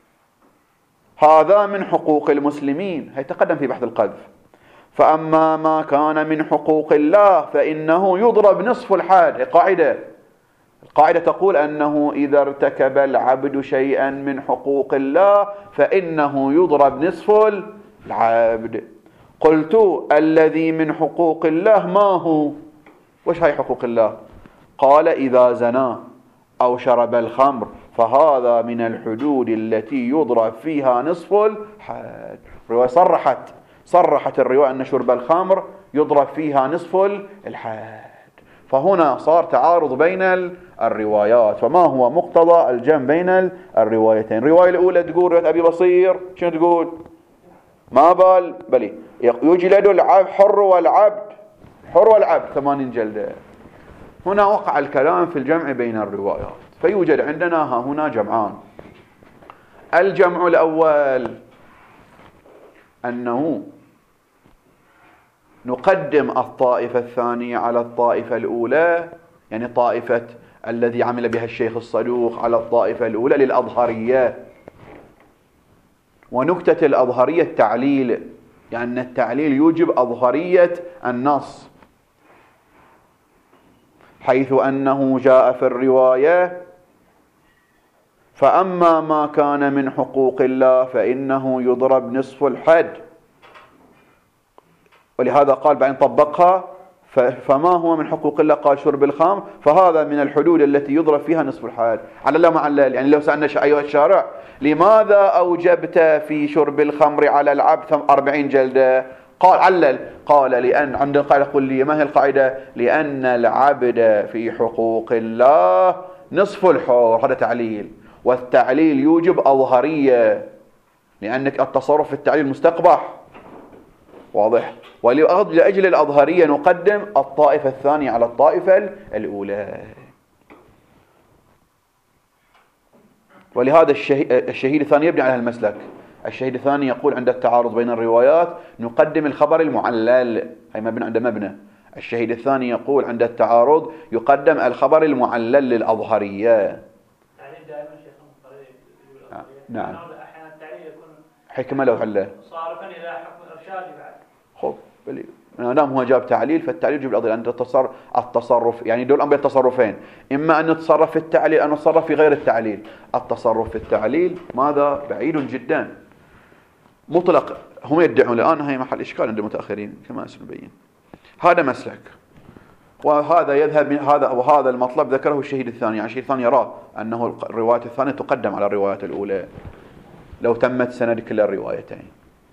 هذا من حقوق المسلمين. هي تقدم في بحث القذف. فأما ما كان من حقوق الله فإنه يضرب نصف الحد. هي قاعدة القاعدة تقول أنه إذا ارتكب العبد شيئا من حقوق الله فإنه يضرب نصف العبد. قلت الذي من حقوق الله ما هو؟ وش هاي حقوق الله؟ قال إذا زنا أو شرب الخمر فهذا من الحدود التي يضرب فيها نصف الحد. الرواية صرحت صرحت الرواية أن شرب الخمر يضرب فيها نصف الحد. فهنا صار تعارض بين الروايات. فما هو مقتضى الجمع بين الروايتين؟ الرواية الأولى تقول رواية أبي بصير شنو تقول؟ ما بال بلي يجلد العبد حر والعبد حر والعبد ثمانين جلدة. هنا وقع الكلام في الجمع بين الروايات. فيوجد عندنا ها هنا جمعان. الجمع الأول أنه نقدم الطائفة الثانية على الطائفة الأولى يعني طائفة الذي عمل بها الشيخ الصدوق على الطائفة الأولى للأظهرية. ونكتة الأظهرية التعليل يعني التعليل يوجب أظهرية النص حيث أنه جاء في الرواية فأما ما كان من حقوق الله فإنه يضرب نصف الحد. ولهذا قال بعدين طبقها فما هو من حقوق الله قال شرب الخمر فهذا من الحدود التي يضرب فيها نصف الحد. على لا معلل يعني لو سألنا أيها الشارع لماذا أوجبت في شرب الخمر على العبد أربعين جلدة؟ قال علل قال لأن عند القاعدة قل لي ما هي القاعدة؟ لأن العبد في حقوق الله نصف الحر. هذا تعليل. والتعليل يوجب أظهرية لأنك التصرف في التعليل مستقبح. واضح. ولأجل الأظهرية نقدم الطائفة الثانية على الطائفة الأولى. ولهذا الشهيد الثاني يبني على المسلك. الشهيد الثاني يقول عند التعارض بين الروايات نقدم الخبر المعلل. هي مبنى عند مبنى. الشهيد الثاني يقول عند التعارض يقدم الخبر المعلل للأظهرية. يعني دائما شيخ الطريق نعم. أحيانا التعليل يكون حكمة لو حله صارفا إلى حكم إرشادي بعد. خب بلي ما دام هو جاب تعليل فالتعليل يجب الأضل أن التصرف التصرف يعني دول أمر التصرفين إما أن نتصرف في التعليل أو نتصرف في غير التعليل. التصرف في التعليل ماذا بعيد جدا مطلق. هم يدعون الآن هي محل إشكال عند المتأخرين كما سنبين. هذا مسلك وهذا يذهب من هذا وهذا المطلب ذكره الشهيد الثاني. يعني الشهيد الثاني يرى أنه الرواية الثانية تقدم على الروايات الأولى لو تمت سند كل الروايتين.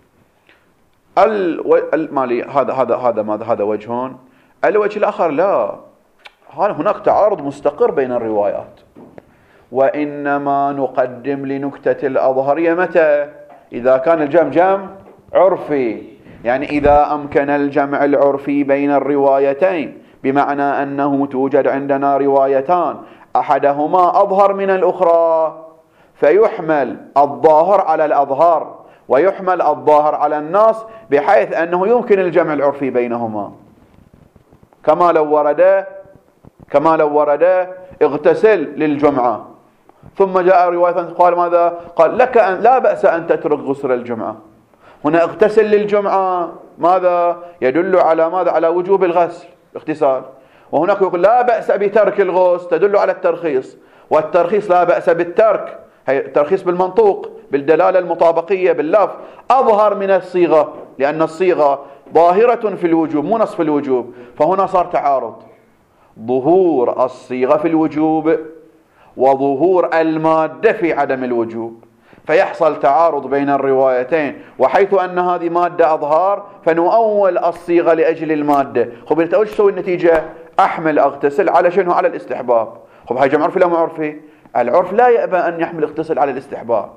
المالي هذا هذا هذا ماذا هذا وجهون. الوجه الآخر لا هناك تعارض مستقر بين الروايات. وإنما نقدم لنكتة الأظهرية متى؟ إذا كان الجمع جمع عرفي يعني إذا أمكن الجمع العرفي بين الروايتين بمعنى أنه توجد عندنا روايتان أحدهما أظهر من الأخرى فيحمل الظاهر على الأظهر ويحمل الظاهر على النص بحيث أنه يمكن الجمع العرفي بينهما، كما لو ورد كما لو ورد اغتسل للجمعة ثم جاء رواية قال ماذا؟ قال لك أن لا بأس أن تترك غسل الجمعة. هنا اغتسل للجمعة ماذا؟ يدل على ماذا؟ على وجوب الغسل اغتسال. وهناك يقول لا بأس بترك الغسل، تدل على الترخيص، والترخيص لا بأس بالترك، هي الترخيص بالمنطوق بالدلالة المطابقية باللفظ أظهر من الصيغة، لأن الصيغة ظاهرة في الوجوب مو نص في الوجوب. فهنا صار تعارض، ظهور الصيغة في الوجوب وظهور المادة في عدم الوجوب، فيحصل تعارض بين الروايتين. وحيث أن هذه مادة أظهار فنؤول الصيغة لأجل المادة. خب انت ايش تسوي النتيجة؟ أحمل أغتسل على شنو؟ على الاستحباب. خب هاي جمع عرفي لا مو عرفي؟ العرف لا يأبى أن يحمل اغتسل على الاستحباب،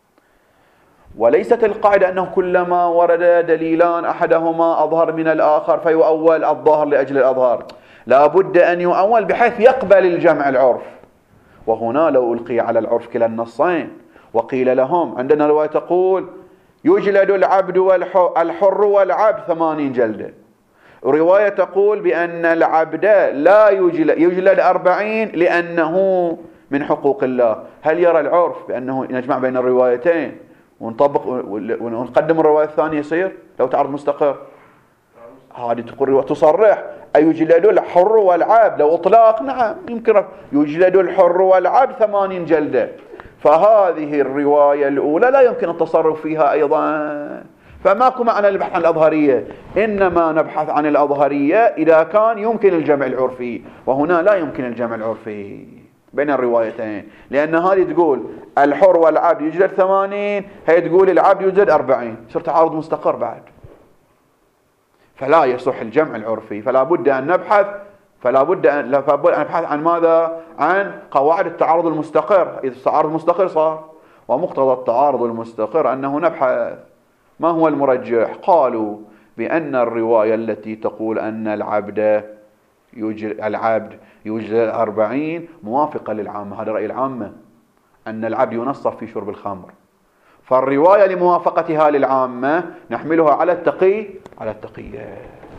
وليست القاعدة أنه كلما ورد دليلان أحدهما أظهر من الآخر فيؤول الظاهر لأجل الأظهار، لا بد أن يؤول بحيث يقبل الجمع العرف. وهنا لو ألقي على العرف كلا النصين وقيل لهم عندنا رواية تقول يجلد العبد والحر والعبد ثمانين جلدة، رواية تقول بأن العبد لا يجلد, يجلد أربعين لأنه من حقوق الله. هل يرى العرف بأنه نجمع بين الروايتين ونطبق ونقدم الرواية الثانية يصير لو تعرض مستقر؟ هذه تقول تصرح أي يجلد الحر والعبد، لو إطلاق نعم يمكن يجلد الحر والعبد ثمانين جلدة. فهذه الرواية الأولى لا يمكن التصرف فيها أيضا، فماكو معنى البحث عن الأظهرية، إنما نبحث عن الأظهرية إذا كان يمكن الجمع العرفي، وهنا لا يمكن الجمع العرفي بين الروايتين، لأن هذه تقول الحر والعبد يجلد ثمانين، هي تقول العبد يجلد أربعين، صار تعارض مستقر بعد، فلا يصح الجمع العرفي. فلا بد أن نبحث فلا بد أن نبحث عن ماذا؟ عن قواعد التعارض المستقر. إذا التعارض المستقر صار، ومقتضى التعارض المستقر أنه نبحث ما هو المرجح. قالوا بأن الرواية التي تقول أن العبد يجلد العبد يجلد أربعين موافقة للعامة، هذا رأي العامة أن العبد ينصف في شرب الخمر، فالرواية لموافقتها للعامة نحملها على التقي على التقية.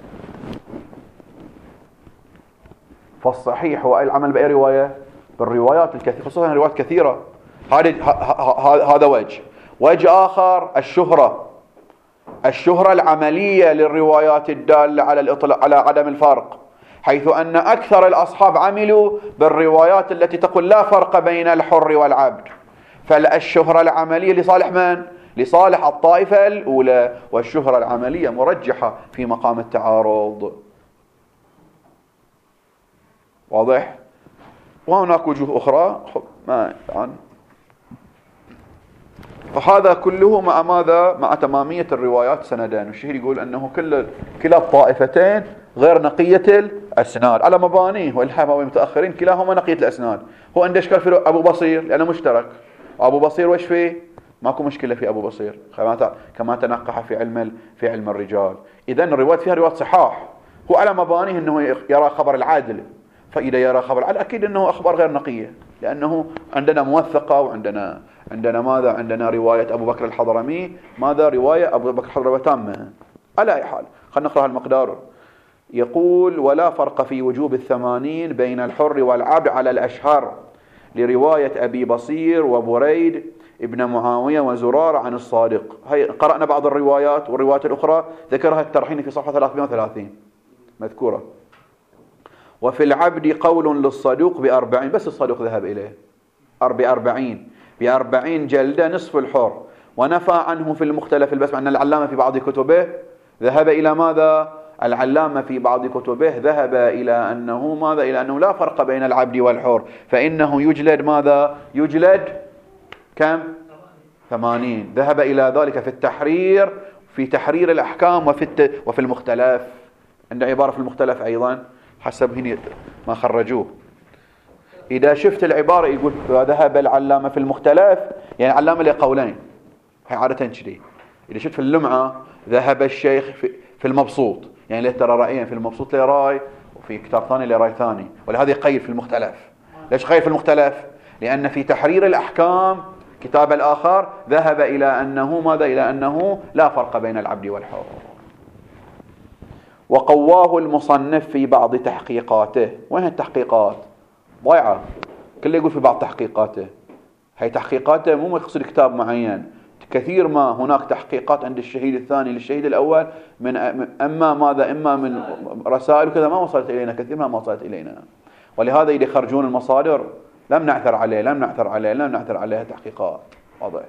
فالصحيح هو العمل بأي رواية؟ بالروايات الكثيرة، خصوصا روايات كثيرة. هذا وجه. وجه آخر الشهرة، الشهرة العملية للروايات الدالة على الإطلاق على عدم الفرق، حيث أن أكثر الأصحاب عملوا بالروايات التي تقول لا فرق بين الحر والعبد، فالشهرة العملية لصالح من؟ لصالح الطائفة الأولى، والشهرة العملية مرجحة في مقام التعارض. واضح؟ وهناك وجوه أخرى ما يعني. فهذا كله مع ماذا؟ مع تمامية الروايات سندان. والشهير يقول أنه كل كلا الطائفتين غير نقية الأسناد على مبانيه، والحماوي متأخرين كلاهما نقية الأسناد. هو عنده إشكال في أبو بصير لأنه مشترك. أبو بصير وش فيه؟ ماكو مشكلة في أبو بصير كما تنقح في علم في علم الرجال. إذن الروايات فيها روايات صحاح، هو على مبانيه أنه يرى خبر العادل، فإذا يرى خبر العادل أكيد أنه أخبار غير نقية، لأنه عندنا موثقة وعندنا عندنا ماذا؟ عندنا رواية أبو بكر الحضرمي ماذا؟ رواية أبو بكر الحضرمي تامة. على أي حال خلينا نقرأ المقدار. يقول ولا فرق في وجوب الثمانين بين الحر والعبد على الأشهر لرواية أبي بصير وبريد ابن معاوية وزرار عن الصادق. هي قرأنا بعض الروايات، والروايات الأخرى ذكرها الترحيني في صفحة ثلاثمائة وثلاثين مذكورة. وفي العبد قول للصدوق بأربعين، بس الصدوق ذهب إليه بأربعين بأربعين جلدة نصف الحر، ونفى عنه في المختلف البس، أن العلامة في بعض كتبه ذهب إلى ماذا؟ العلامة في بعض كتبه ذهب إلى أنه ماذا؟ إلى أنه لا فرق بين العبد والحر، فإنه يجلد ماذا؟ يجلد كم؟ ثمانين. ذهب إلى ذلك في التحرير، في تحرير الأحكام، وفي الت... وفي المختلف. عند عبارة في المختلف أيضا حسب هنا ما خرجوه. إذا شفت العبارة يقول ذهب العلامة في المختلف، يعني علامة له قولين، هي عادة كذي. إذا شفت في اللمعة ذهب الشيخ في, في المبسوط، يعني له ترى رأيين، في المبسوط له رأي وفي كتاب ثاني له رأي ثاني، ولهذا يقيد في المختلف. ليش قيد في المختلف؟ لأن في تحرير الأحكام كتاب الآخر ذهب إلى أنه ماذا؟ إلى أنه لا فرق بين العبد والحر. وقواه المصنف في بعض تحقيقاته. وين التحقيقات؟ ضيعة، كله يقول في بعض تحقيقاته. هي تحقيقاته مو يقصد كتاب معين، كثير ما هناك تحقيقات عند الشهيد الثاني للشهيد الأول من أما ماذا إما من رسائل وكذا ما وصلت إلينا، كثير ما وصلت إلينا. ولهذا إذا يخرجون المصادر لم نعثر عليه لم نعثر عليه لم نعثر عليه تحقيقات. واضح.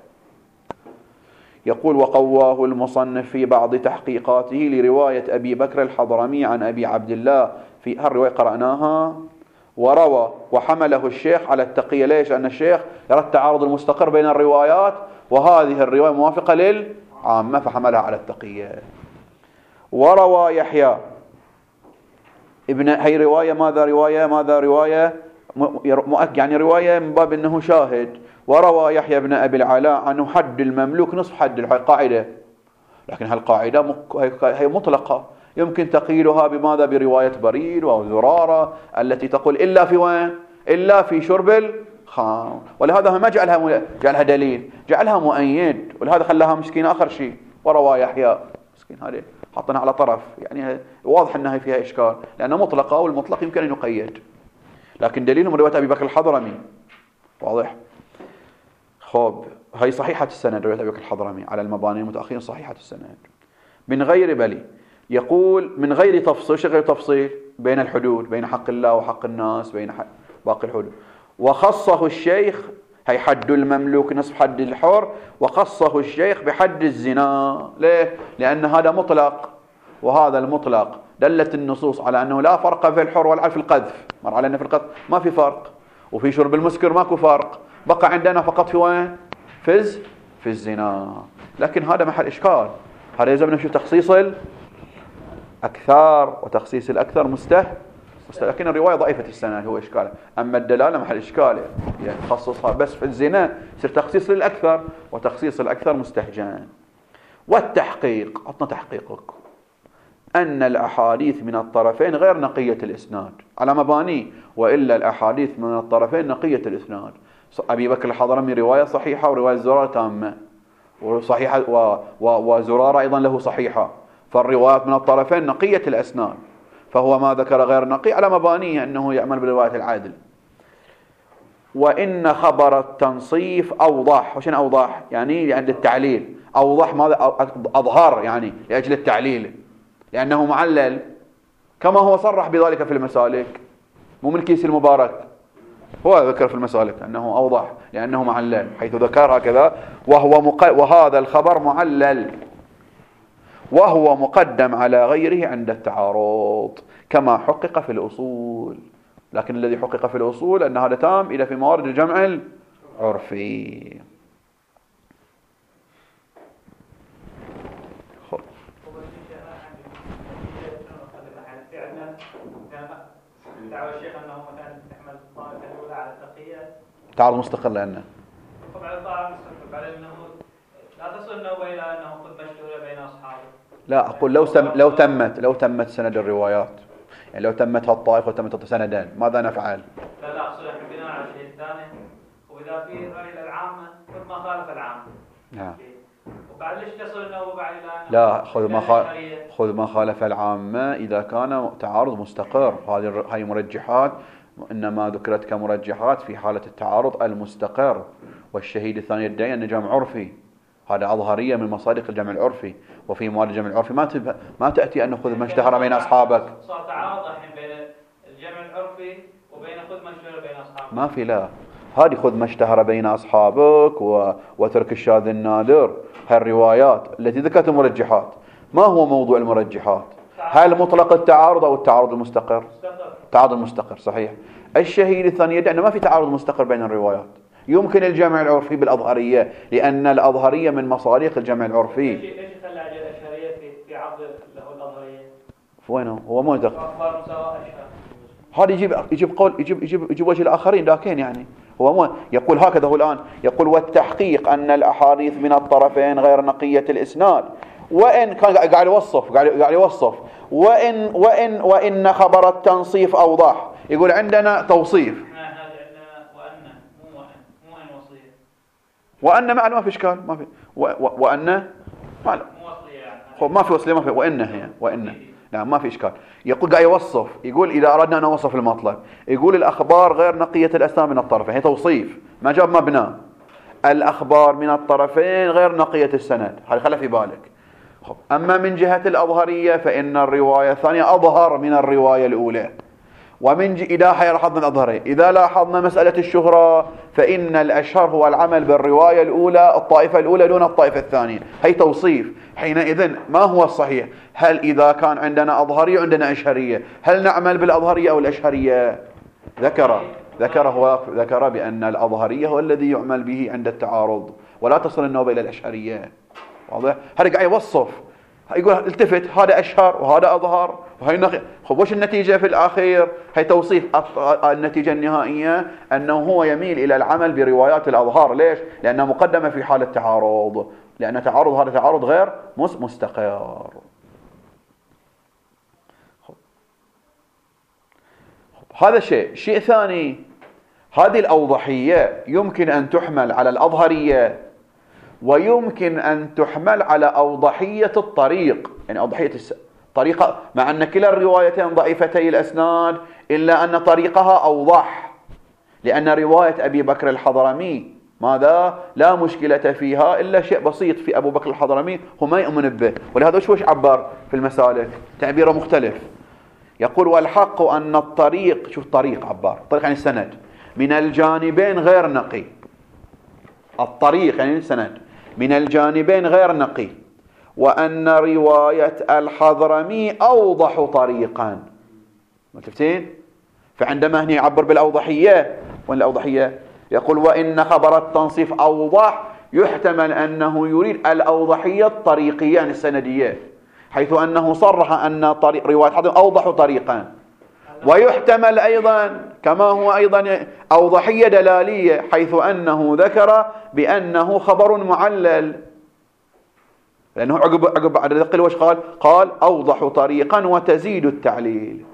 يقول وقواه المصنف في بعض تحقيقاته لرواية أبي بكر الحضرمي عن أبي عبد الله، في هالرواية قرأناها. وروى وحمله الشيخ على التقية. ليش؟ أن الشيخ يرى التعارض المستقر بين الروايات، وهذه الرواية موافقة للعامة فحملها على التقية. وروى يحيى ابن هي رواية ماذا رواية ماذا رواية مؤكد، يعني رواية من باب أنه شاهد. وروى يحيى بن أبي العلاء عنه حد المملوك نصف حد الحر، قاعدة، لكن هالقاعدة هي مطلقة، يمكن تقيلها بماذا؟ برواية بريد وزرارة التي تقول إلا في وين؟ إلا في شرب الخمر. ولهذا ما جعلها جعلها دليل، جعلها مؤيد، ولهذا خلاها مسكين آخر شيء. وروى يحيى مسكين هذه حطنا على طرف، يعني واضح أنها فيها إشكال لأنها مطلقة، والمطلق يمكن أن يقيد، لكن دليلهم رواية أبي بكر الحضرمي. واضح. خب هي صحيحة السند، رواية أبي بكر الحضرمي على المباني المتأخرين صحيحة السند من غير بلي. يقول من غير تفصيل. شو غير تفصيل؟ بين الحدود، بين حق الله وحق الناس، بين حق باقي الحدود. وخصه الشيخ، هي حد المملوك نصف حد الحر، وخصه الشيخ بحد الزنا. ليه؟ لأن هذا مطلق، وهذا المطلق دلت النصوص على أنه لا فرق في الحر ولا في القذف. مر علينا في القذف ما في فرق، وفي شرب المسكر ماكو فرق، بقى عندنا فقط في وين؟ فز في الزنا. لكن هذا محل إشكال، هذا يلزمنا نشوف تخصيص الأكثر وتخصيص الأكثر مسته لكن الرواية ضعيفة السند هو إشكال. أما الدلالة محل إشكال، يعني تخصصها بس في الزنا يصير تخصيص للأكثر، وتخصيص الأكثر مستهجان. والتحقيق، عطنا تحقيقك، أن الأحاديث من الطرفين غير نقية الإسناد على مباني، وإلا الأحاديث من الطرفين نقية الإسناد. أبي بكر الحضرمي رواية صحيحة ورواية زرارة تامة، وصحيحة و... و... وزرارة أيضا له صحيحة، فالروايات من الطرفين نقية الأسناد، فهو ما ذكر غير نقي على مبانيه أنه يعمل برواية العادل. وإن خبر التنصيف أوضح. وشين أوضح؟ يعني عند التعليل أوضح، ماذا؟ أظهر، يعني لأجل التعليل، لأنه معلل كما هو صرح بذلك في المسالك، مو من كيس المبارك، هو ذكر في المسالك أنه أوضح لأنه معلل، حيث ذكر هكذا. وهو مق... وهذا الخبر معلل، وهو مقدم على غيره عند التعارض كما حقق في الأصول. لكن الذي حقق في الأصول أن هذا تام إلى في موارد الجمع العرفي. تعارض مستقر لأنه لا تصل النوبة إلى أنه قد مشهور بين أصحابه. لا أقول لو سم لو تمت لو تمت سند الروايات، يعني لو تمت هالطائفة وتمت سندان ماذا نفعل؟ لا لا أقصد احنا بناء على الشيء الثاني، وإذا في رأي العامة كل ما خالف العامة. نعم. وبعد ليش تصل النوبة بعد الآن؟ لا خذ ما خالف خذ ما خالف العامة إذا كان تعارض مستقر. هذه هاي مرجحات إنما ذكرت كمرجحات في حالة التعارض المستقر. والشهيد الثاني يدعي أن جمع عرفي، هذا أظهرية من مصادق الجمع العرفي، وفي موارد الجمع العرفي ما تب... ما تأتي أن خذ ما اشتهر بين أصحابك. صار تعارض الحين بين الجمع العرفي وبين خذ ما اشتهر بين أصحابك. ما في، لا هذه خذ ما اشتهر بين أصحابك و... وترك الشاذ النادر. هالروايات التي ذكرت المرجحات، ما هو موضوع المرجحات؟ هل مطلق التعارض أو التعارض المستقر؟ التعارض المستقر صحيح. الشهيد الثاني يدعي أنه ما في تعارض مستقر بين الروايات، يمكن الجمع العرفي بالأظهرية، لأن الأظهرية من مصادق الجمع العرفي. ليش ليش خلى الأشعرية في في عرض له الأظهرية؟ وينه؟ هو ما يدق. أخبار مساواة أشعار. هذا يجيب يجيب قول يجيب يجيب يجيب وجه الآخرين، لكن يعني هو مو يقول هكذا هو الآن، يقول والتحقيق أن الأحاديث من الطرفين غير نقية الإسناد، وإن كان قاعد يوصف قاعد قاعد يوصف وإن وإن وإن خبر التنصيف أوضح. يقول عندنا توصيف وأن معنى ما في إشكال، ما في وأن ما ما في وصلية، ما في وإن هي وإن نعم ما في إشكال. يقول قاعد يوصف، يقول إذا أردنا أن نوصف المطلب، يقول الأخبار غير نقية الأسناد من الطرفين، هي توصيف ما جاب مبنى. الأخبار من الطرفين غير نقية السند، هذا خلي في بالك. أما من جهة الأظهرية فإن الرواية الثانية أظهر من الرواية الأولى. ومن ج... إذا لاحظنا الأظهرية، إذا لاحظنا مسألة الشهرة فإن الأشهر هو العمل بالرواية الأولى، الطائفة الأولى دون الطائفة الثانية، هي توصيف. حينئذ ما هو الصحيح؟ هل إذا كان عندنا أظهرية وعندنا أشهرية هل نعمل بالأظهرية أو الأشهرية؟ ذكر ذكر هو ذكر بأن الأظهرية هو الذي يعمل به عند التعارض، ولا تصل النوبة إلى الأشهرية. واضح؟ هذا قاعد يوصف، يقول التفت هذا أشهر وهذا أظهر وهي نقي. خب وش النتيجة في الأخير؟ هي توصيف. النتيجة النهائية أنه هو يميل إلى العمل بروايات الأظهار. ليش؟ لأنها مقدمة في حال التعارض، لأن تعارض هذا تعارض غير مستقر. خب. خب. هذا شيء. شيء ثاني، هذه الأوضحية يمكن أن تحمل على الأظهرية ويمكن أن تحمل على أوضحية الطريق، يعني أوضحية الطريقة، مع أن كلا الروايتين ضعيفتي الأسناد إلا أن طريقها أوضح، لأن رواية أبي بكر الحضرمي ماذا؟ لا مشكلة فيها إلا شيء بسيط في أبو بكر الحضرمي هو ما يؤمن به، ولهذا وش عبر في المسالك؟ تعبيره مختلف. يقول والحق أن الطريق، شوف طريق عبار، طريق يعني السند، من الجانبين غير نقي. الطريق يعني السند من الجانبين غير نقي، وأن رواية الحضرمي أوضح طريقا. متفتين؟ فعندما هنا يعبر بالأوضحية، وين الأوضحية؟ يقول وإن خبر التنصيف أوضح، يحتمل أنه يريد الأوضحية الطريقية يعني السندية، حيث أنه صرح أن طريق رواية الحضرمي أوضح طريقا. ويحتمل أيضا كما هو أيضا أوضحية دلالية، حيث أنه ذكر بأنه خبر معلل، لأنه عقب عقب بعد ذلك وش قال؟ قال أوضح طريقا وتزيد التعليل.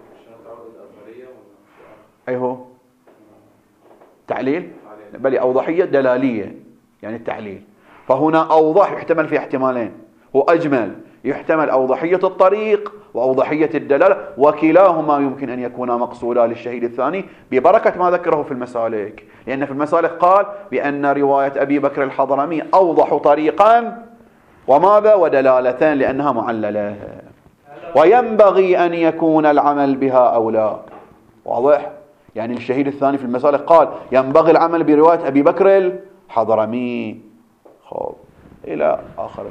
أيهو تعليل، بل أوضحية دلالية يعني التعليل. فهنا أوضح يحتمل في احتمالين، هو أجمل، يحتمل أوضحية الطريق وأوضحية الدلالة، وكلاهما يمكن أن يكونا مقصودا للشهيد الثاني ببركة ما ذكره في المسالك، لأن في المسالك قال بأن رواية أبي بكر الحضرمي أوضح طريقا وماذا؟ ودلالتان لأنها معللة، وينبغي أن يكون العمل بها أو لا. واضح؟ يعني الشهيد الثاني في المسالك قال ينبغي العمل برواية أبي بكر الحضرمي. خب إلى آخر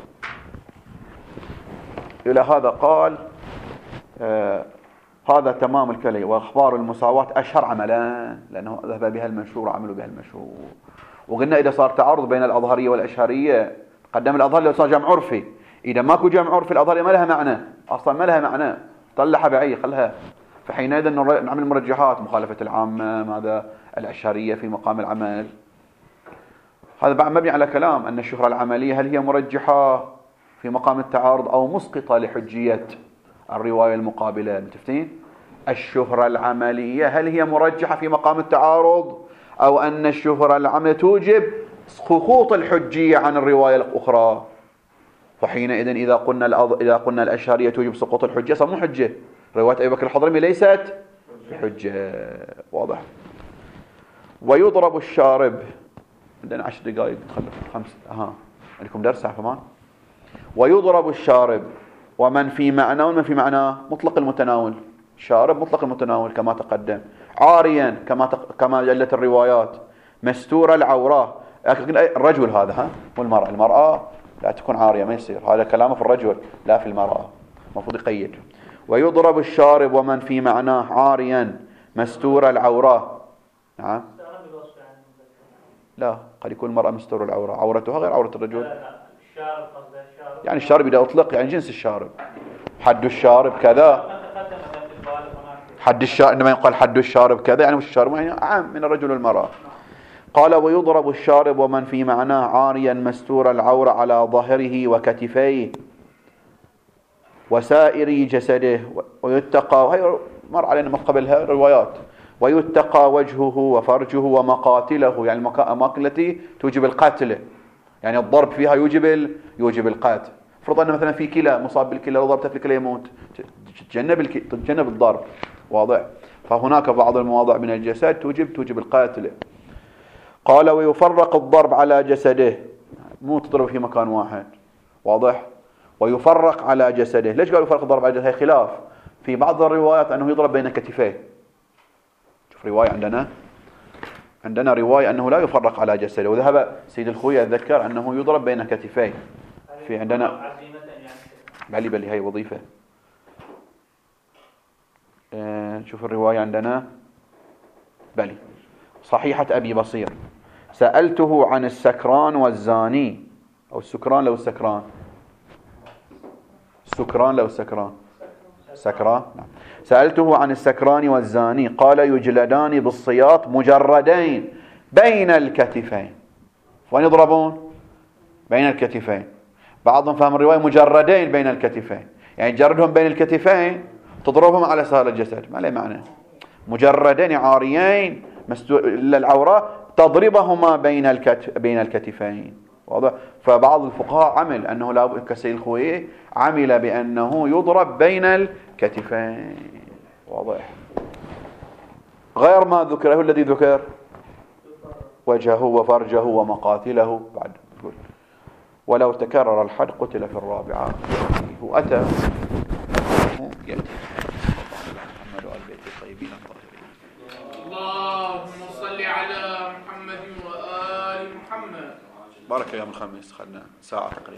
إلى هذا قال آه هذا تمام الكلي، وأخبار المساواة أشهر عملا لأنه ذهب بها المنشور وعملوا بها المشهور. وقلنا إذا صار تعارض بين الأظهرية والأشهرية قدم الأظهر لو صار جمع عرفي، إذا ماكو جمع عرفي الأظهرية ما لها معنى أصلا، ما لها معنى، طلعها بعيد خلها. فحينئذ نعمل مرجحات، مخالفة العامة، ماذا الأشهرية في مقام العمل. هذا بعد مبني على كلام أن الشهرة العملية هل هي مرجحة في مقام التعارض أو مسقطة لحجية الرواية المقابلة. متفتين؟ الشهرة العملية هل هي مرجحة في مقام التعارض، أو أن الشهرة العملية توجب سقوط الحجية عن الرواية الأخرى. فحينئذ إذا قلنا الأض... إذا قلنا الأشهرية توجب سقوط الحجة صار مو حجة، رواية أبي بكر الحضرمي ليست حجة. واضح؟ ويضرب الشارب، عندنا عشر دقائق خمس أها عندكم درس فمان. ويضرب الشارب ومن في معنى، ومن في معنى مطلق المتناول، شارب مطلق المتناول كما تقدم، عاريا كما تق... كما جلت الروايات، مستور العورة، الرجل هذا ها والمرأة، المرأة لا تكون عارية ما يصير، هذا كلامه في الرجل لا في المرأة، المفروض يقيد. ويضرب الشارب ومن في معناه عاريا مستور العورة. نعم لا، قد يكون المرأة مستور العورة، عورتها غير عورة الرجل. يعني الشارب إذا أطلق يعني جنس الشارب، حد الشارب كذا، حد الشارب عندما يقال حد الشارب كذا يعني مش الشارب يعني عام من الرجل والمرأة. قال ويضرب الشارب ومن في معناه عاريا مستور العورة على ظهره وكتفيه وسائر جسده ويتقى، وهي مر علينا من قبلها روايات، ويتقى وجهه وفرجه ومقاتله، يعني الأماكن التي توجب القتل، يعني الضرب فيها يوجب يوجب القتل. فرض أن مثلا في كلى مصاب بالكلى لو ضربته في الكلى يموت، تتجنب تتجنب الضرب، واضح. فهناك بعض المواضع من الجسد توجب توجب القتل. قال ويفرق الضرب على جسده، مو تضرب في مكان واحد، واضح. ويفرق على جسده، ليش قال يفرق الضرب على جسده؟ خلاف في بعض الروايات أنه يضرب بين كتفيه. شوف رواية عندنا عندنا رواية أنه لا يفرق على جسده، وذهب سيد الخوي أتذكر أنه يضرب بين كتفيه. في عندنا بلي بلي هاي وظيفة. اه شوف الرواية عندنا بلي صحيحة أبي بصير، سألته عن السكران والزاني، أو السكران لو السكران السكران لو السكران سكران نعم. سألته عن السكران والزاني قال يجلدان بالصياط مجردين بين الكتفين. وين يضربون؟ بين الكتفين. بعضهم فهم الرواية مجردين بين الكتفين، يعني تجردهم بين الكتفين تضربهم على سائر الجسد، ما له معنى. مجردين عاريين للعورة تضربهما بين الكتف بين الكتفين، واضح. فبعض الفقهاء عمل أنه لا كسيد الخوئي عمل بأنه يضرب بين الكتفين، واضح. غير ما ذكره الذي ذكر وجهه وفرجه ومقاتله بعد يقول ولو تكرر الحد قتل في الرابعة. هو أتى يأتي محمد وآل بيت الطيبين الطاهرين. اللهم صل على محمد وآل محمد. بارك يوم الخميس، خلنا ساعة تقريبا.